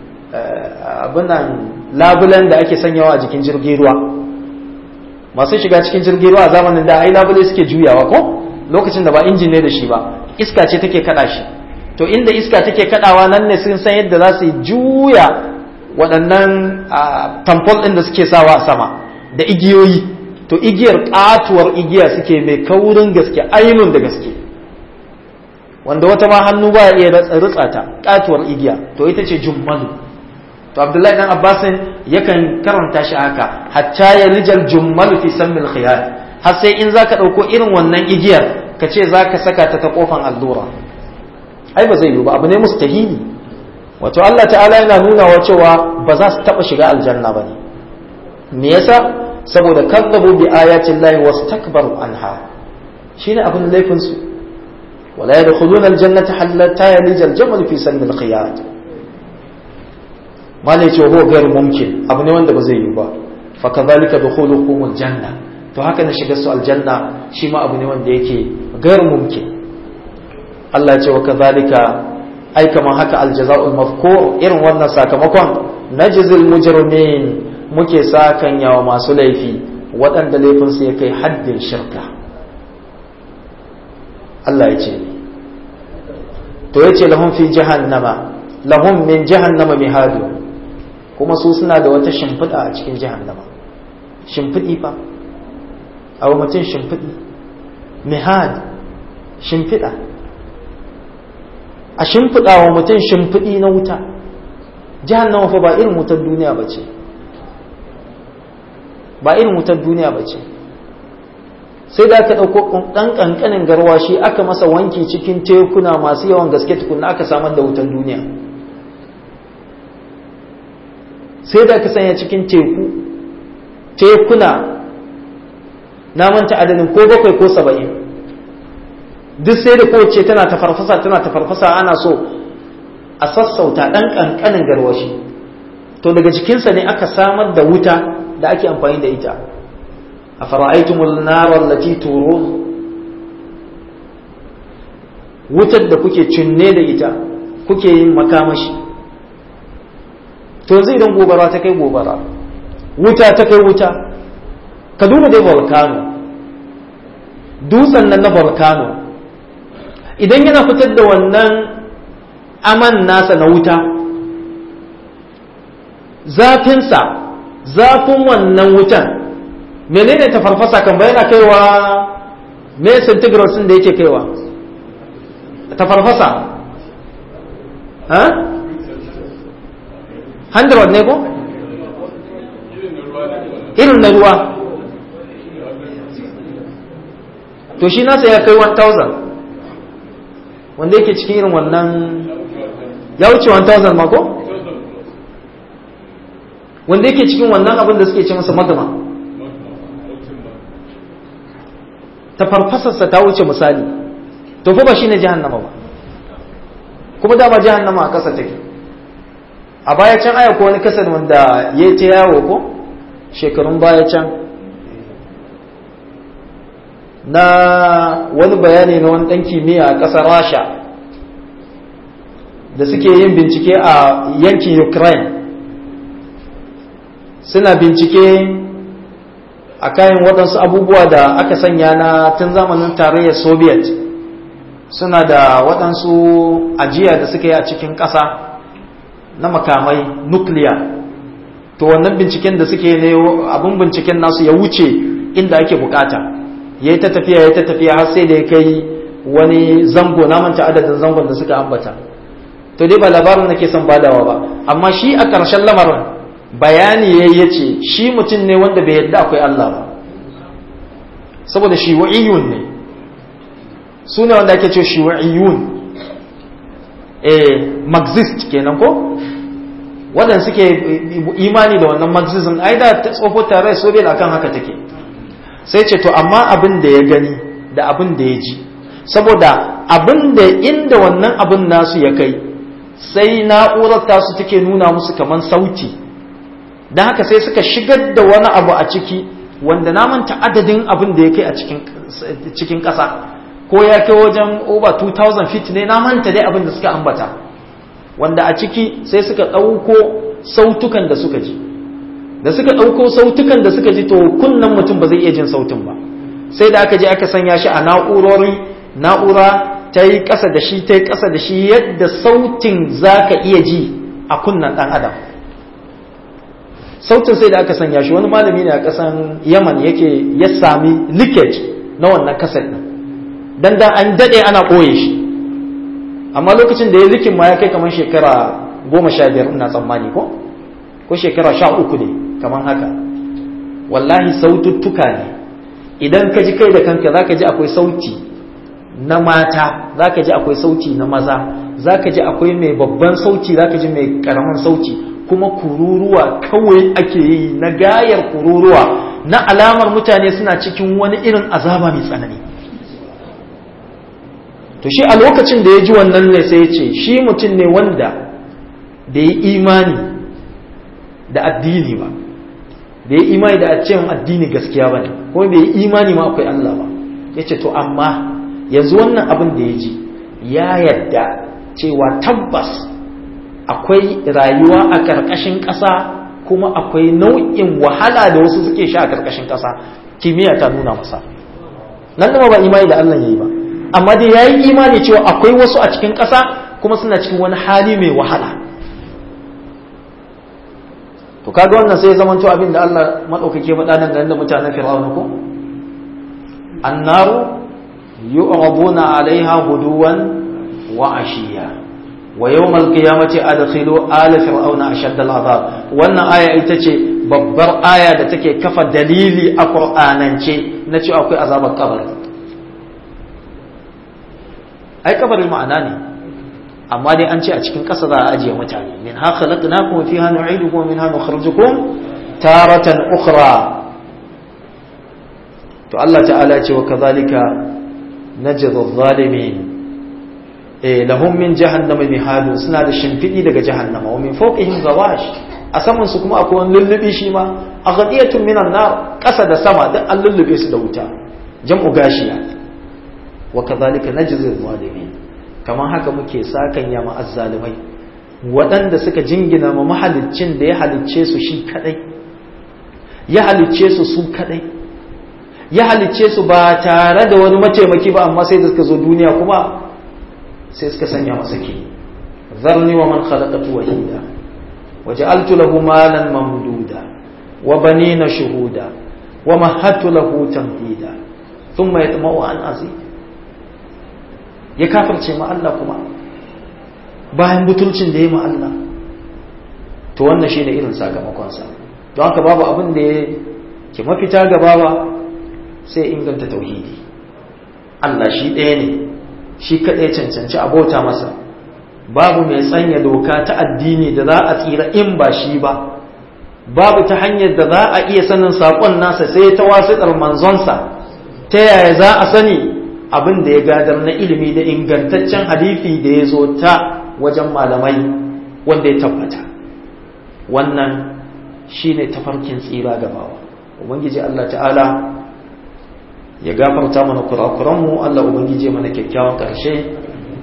abin nan labulan da ake sanyawa a jikin jirgin ruwa masu shiga cikin jirgin ruwa a zamanin da ai labule suke juyawa ko lokacin da ba injin ne da shi ba iska ce take kada shi to inda iska take kadawa nan ne sun san yadda za su juya waɗannan tamfol ɗin da suke sawa a sama da igiyoyi to igiyar katuwar igiya suke mai kaurin gaske ainun da gaske wanda wata ma hannu ba ya iya ritsa ta katuwar igiya to ita ce jummalu to abdullahi dan abbasin yakan karanta shi haka hatta ya rijal jummalu fi sammil khiyar har sai in zaka dauko irin wannan igiyar ka ce zaka saka ta ta kofan allura ai ba zai yi ba abu ne mustahili wato Allah ta'ala yana nuna wa cewa ba za su taba shiga aljanna bane me yasa saboda kadzabu bi ayatin lahi wastakbaru anha shine abin laifin su wala yadkhuluna aljannata hatta yalijal jamal fi sammil khiyar malai ce ho gairu mumkin abu ne wanda ba zai yi ba fa kadhalika dukhulukum aljanna to haka ne shiga su aljanna shi ma abu ne wanda yake gairu mumkin Allah ya ce wa kadhalika ai kaman haka aljaza'ul mafkur irin wannan sakamakon najzil mujrimin muke sakan yawa masu laifi waɗanda laifin su ya kai haddin shirka Allah ya ce to yace lahum fi jahannama lahum min jahannama mihadu kuma su suna da wata shimfiɗa a cikin jahannama shimfiɗi fa abu mutum shimfiɗi mihad shimfiɗa a shimfiɗa wa mutum shimfiɗi na wuta jahannama fa ba irin wutar duniya ba ce ba irin wutar duniya ba ce sai da aka ɗauko ɗan ƙanƙanin garwashi aka masa wanki cikin tekuna masu yawan gaske tukuna aka samar da wutar duniya sai da aka sanya cikin teku tekuna na manta adadin ko bakwai ko saba'in duk sai da kowace tana ta farfasa tana ta farfasa ana so a sassauta ɗan ƙanƙanin garwashi to daga jikinsa ne aka samar da wuta da ake amfani da ita a fara'aitumul narar lati turun wutar da kuke cinne da ita kuke yin makamashi to zai idan gobara ta kai gobara wuta ta kai wuta ka duba dai volcano dutsen nan na volcano idan yana fitar da wannan aman nasa na wuta zafinsa zafin wannan wutan menene ta farfasa kan bayana kaiwa me centigrade din da yake kaiwa ta farfasa ha hundred ne ko irin na ruwa to shi nasa ya kai one thousand wanda yake cikin irin wannan ya wuce one thousand ma ko wanda yake cikin wannan abin da suke ce masa magama ta farfasarsa ta wuce misali to fa ba shine jahannama ba kuma dama jahannama a ƙasa take a baya can aya ko wani kasar wanda ya ta yawo ko shekarun baya can na wani bayani na wani ɗan kimiyya a ƙasar rasha da suke yin bincike a yankin ukraine suna bincike a kayan waɗansu abubuwa da aka sanya na tun zamanin tarayyar soviet suna da waɗansu ajiya da suka yi a cikin ƙasa na makamai nukiliya to wannan binciken da suke ne abin binciken nasu ya wuce inda ake bukata ya yi ta tafiya ya ta tafiya har sai da ya kai wani zango na manta adadin zangon da suka ambata to dai ba labarin nake son badawa ba amma shi a ƙarshen lamarin bayani ya ce shi mutum ne wanda bai yadda akwai Allah ba saboda shiwa'iyun ne su ne wanda ake ce shiwa'iyun eh marxist kenan ko waɗanda suke imani da wannan marxism ai da tsofo tare soviet akan haka take sai ce to amma abin da ya gani da abin da ya ji saboda abin da inda wannan abin nasu ya kai sai na'urar tasu take nuna musu kaman sauti don haka sai suka shigar da wani abu a ciki wanda na manta adadin abin da ya kai a cikin ƙasa ko ya kai wajen over two thousand feet ne na manta dai abin da suka ambata wanda a ciki sai suka ɗauko sautukan da suka ji da suka ɗauko sautukan da suka ji to kunnan mutum ba zai iya jin sautin ba sai da aka je aka sanya shi a na'urori na'ura ta yi ƙasa da shi ta yi ƙasa da shi yadda sautin za ka iya ji a kunnan ɗan adam sautin sai da aka sanya shi wani malami ne a ƙasan yaman yake ya sami leakage na wannan kaset ɗin dan da an daɗe ana ɓoye shi amma lokacin da ya likin ma ya kai kamar shekara goma sha biyar ina tsammani ko ko shekara sha uku ne kamar haka wallahi saututtuka ne idan ka ji kai da kanka za ka ji akwai sauti na mata za ka ji akwai sauti na maza za ka ji akwai mai babban sauti za ka ji mai karamin sauti kuma kururuwa kawai ake yi na gayar kururuwa na alamar mutane suna cikin wani irin azaba mai tsanani to shi a lokacin da ya ji wannan ne sai ya ce shi mutum ne wanda da ya imani da addini ba bai yi imani da a cewa addini gaskiya bane kuma bai yi imani ma akwai Allah ba yace to amma yanzu wannan abin da ya ji ya yadda cewa tabbas akwai rayuwa a ƙarƙashin ƙasa kuma akwai nau'in wahala da wasu suke sha a ƙarƙashin ƙasa kimiyya ta nuna masa nan da ba imani da Allah yayi ba amma dai yayi imani cewa akwai wasu a cikin ƙasa kuma suna cikin wani hali mai wahala to kaga wannan sai ya zamanto abin da Allah madaukake faɗa nan da mutanen Fir'auna ko annaru yu'raduna 'alayha guduwan wa 'ashiya wa yawmal qiyamati adkhilu ala fir'auna ashadda al'adab wannan aya ita ce babbar aya da take kafa dalili a Qur'anance na cewa akwai azabar kabari ai kabari ma'ana ne amma dai an ce a cikin ƙasa za a ajiye mutane min ha khalaqnakum fiha nu'idukum wa minha nukhrijukum taratan ukhra to Allah ta'ala ce wa kadhalika najzi adh-dhalimin eh lahum min jahannama mihadun suna da shimfidi daga jahannama wa min fawqihim zawash a saman su kuma akwai wani lullubi shi ma aghdiyatun minan nar ƙasa da sama duk an lullube su da wuta jam'u gashiya wa kadhalika najzi adh-dhalimin kamar haka muke sakan ya ma'azzalimai waɗanda suka jingina ma mahaliccin da ya halicce su shi kadai ya halicce su su kadai ya halicce su ba tare da wani mataimaki ba amma sai da suka zo duniya kuma sai suka sanya masa ke zarni wa man khalaqatu wahida waja'altu lahu malan mamduda wa banina shuhuda wa mahattu lahu tamhida thumma yatma'u an azid ya kafirce ma Allah kuma bayan butulcin da ya ma Allah to wannan shine irin sakamakon sa don haka babu abin da ya ke mafita gabawa sai inganta tauhidi Allah shi ɗaya ne shi kaɗai cancanci abota masa babu mai tsanya doka ta addini da za a tsira in ba shi ba babu ta hanyar da za a iya sanin saƙon nasa sai ta wasiƙar manzonsa ta yaya za a sani abin da ya gadar na ilimi da ingantaccen hadisi da ya zo ta wajen malamai wanda ya tabbata wannan shine tafarkin tsira gabawa ubangiji Allah ta'ala ya gafarta mana kurakuranmu Allah ubangije mana kyakkyawan karshe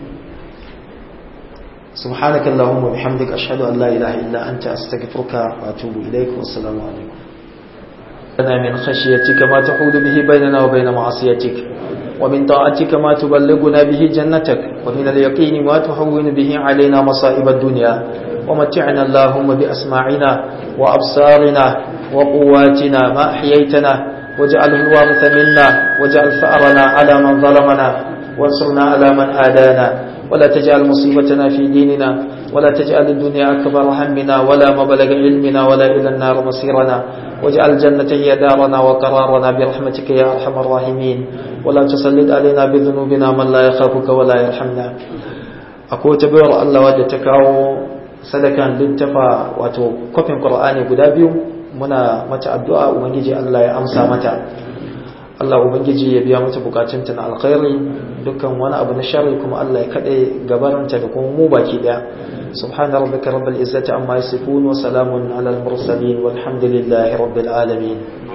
subhanakallahumma bihamdika ashhadu an la ilaha illa anta astaghfiruka wa atubu ilaik wa assalamu alaikum lana min khashyatika ma tahulu bihi bainana wa bain ma'asiyatik wa min ta'atika ma tuballighuna bihi jannatak wa min al-yaqini ma tuhawwinu bihi alaina masa'ib ad-dunya wa mat'ina allahumma bi asma'ina wa absarina wa quwwatina ma ahyaytana واجعله الوارث منا واجعل ثأرنا على من ظلمنا وانصرنا على من آدانا ولا تجعل مصيبتنا في ديننا ولا تجعل الدنيا أكبر همنا ولا مبلغ علمنا ولا إلى النار مصيرنا واجعل الجنة هي دارنا وقرارنا برحمتك يا أرحم الراحمين ولا تسلط علينا بذنوبنا من لا يخافك ولا يرحمنا أقول تبير الله ودتكاو صدقا للتفا واتو كوفين قرآني قدابيو muna mata addu'a ubangiji Allah ya amsa mata Allah ubangiji ya biya mata bukatunta na alkhairi dukkan wani abu na sharri kuma Allah ya kade gabaranta da kuma mu baki daya subhana rabbika rabbil izzati amma yasifun wa salamun alal mursalin walhamdulillahi rabbil alamin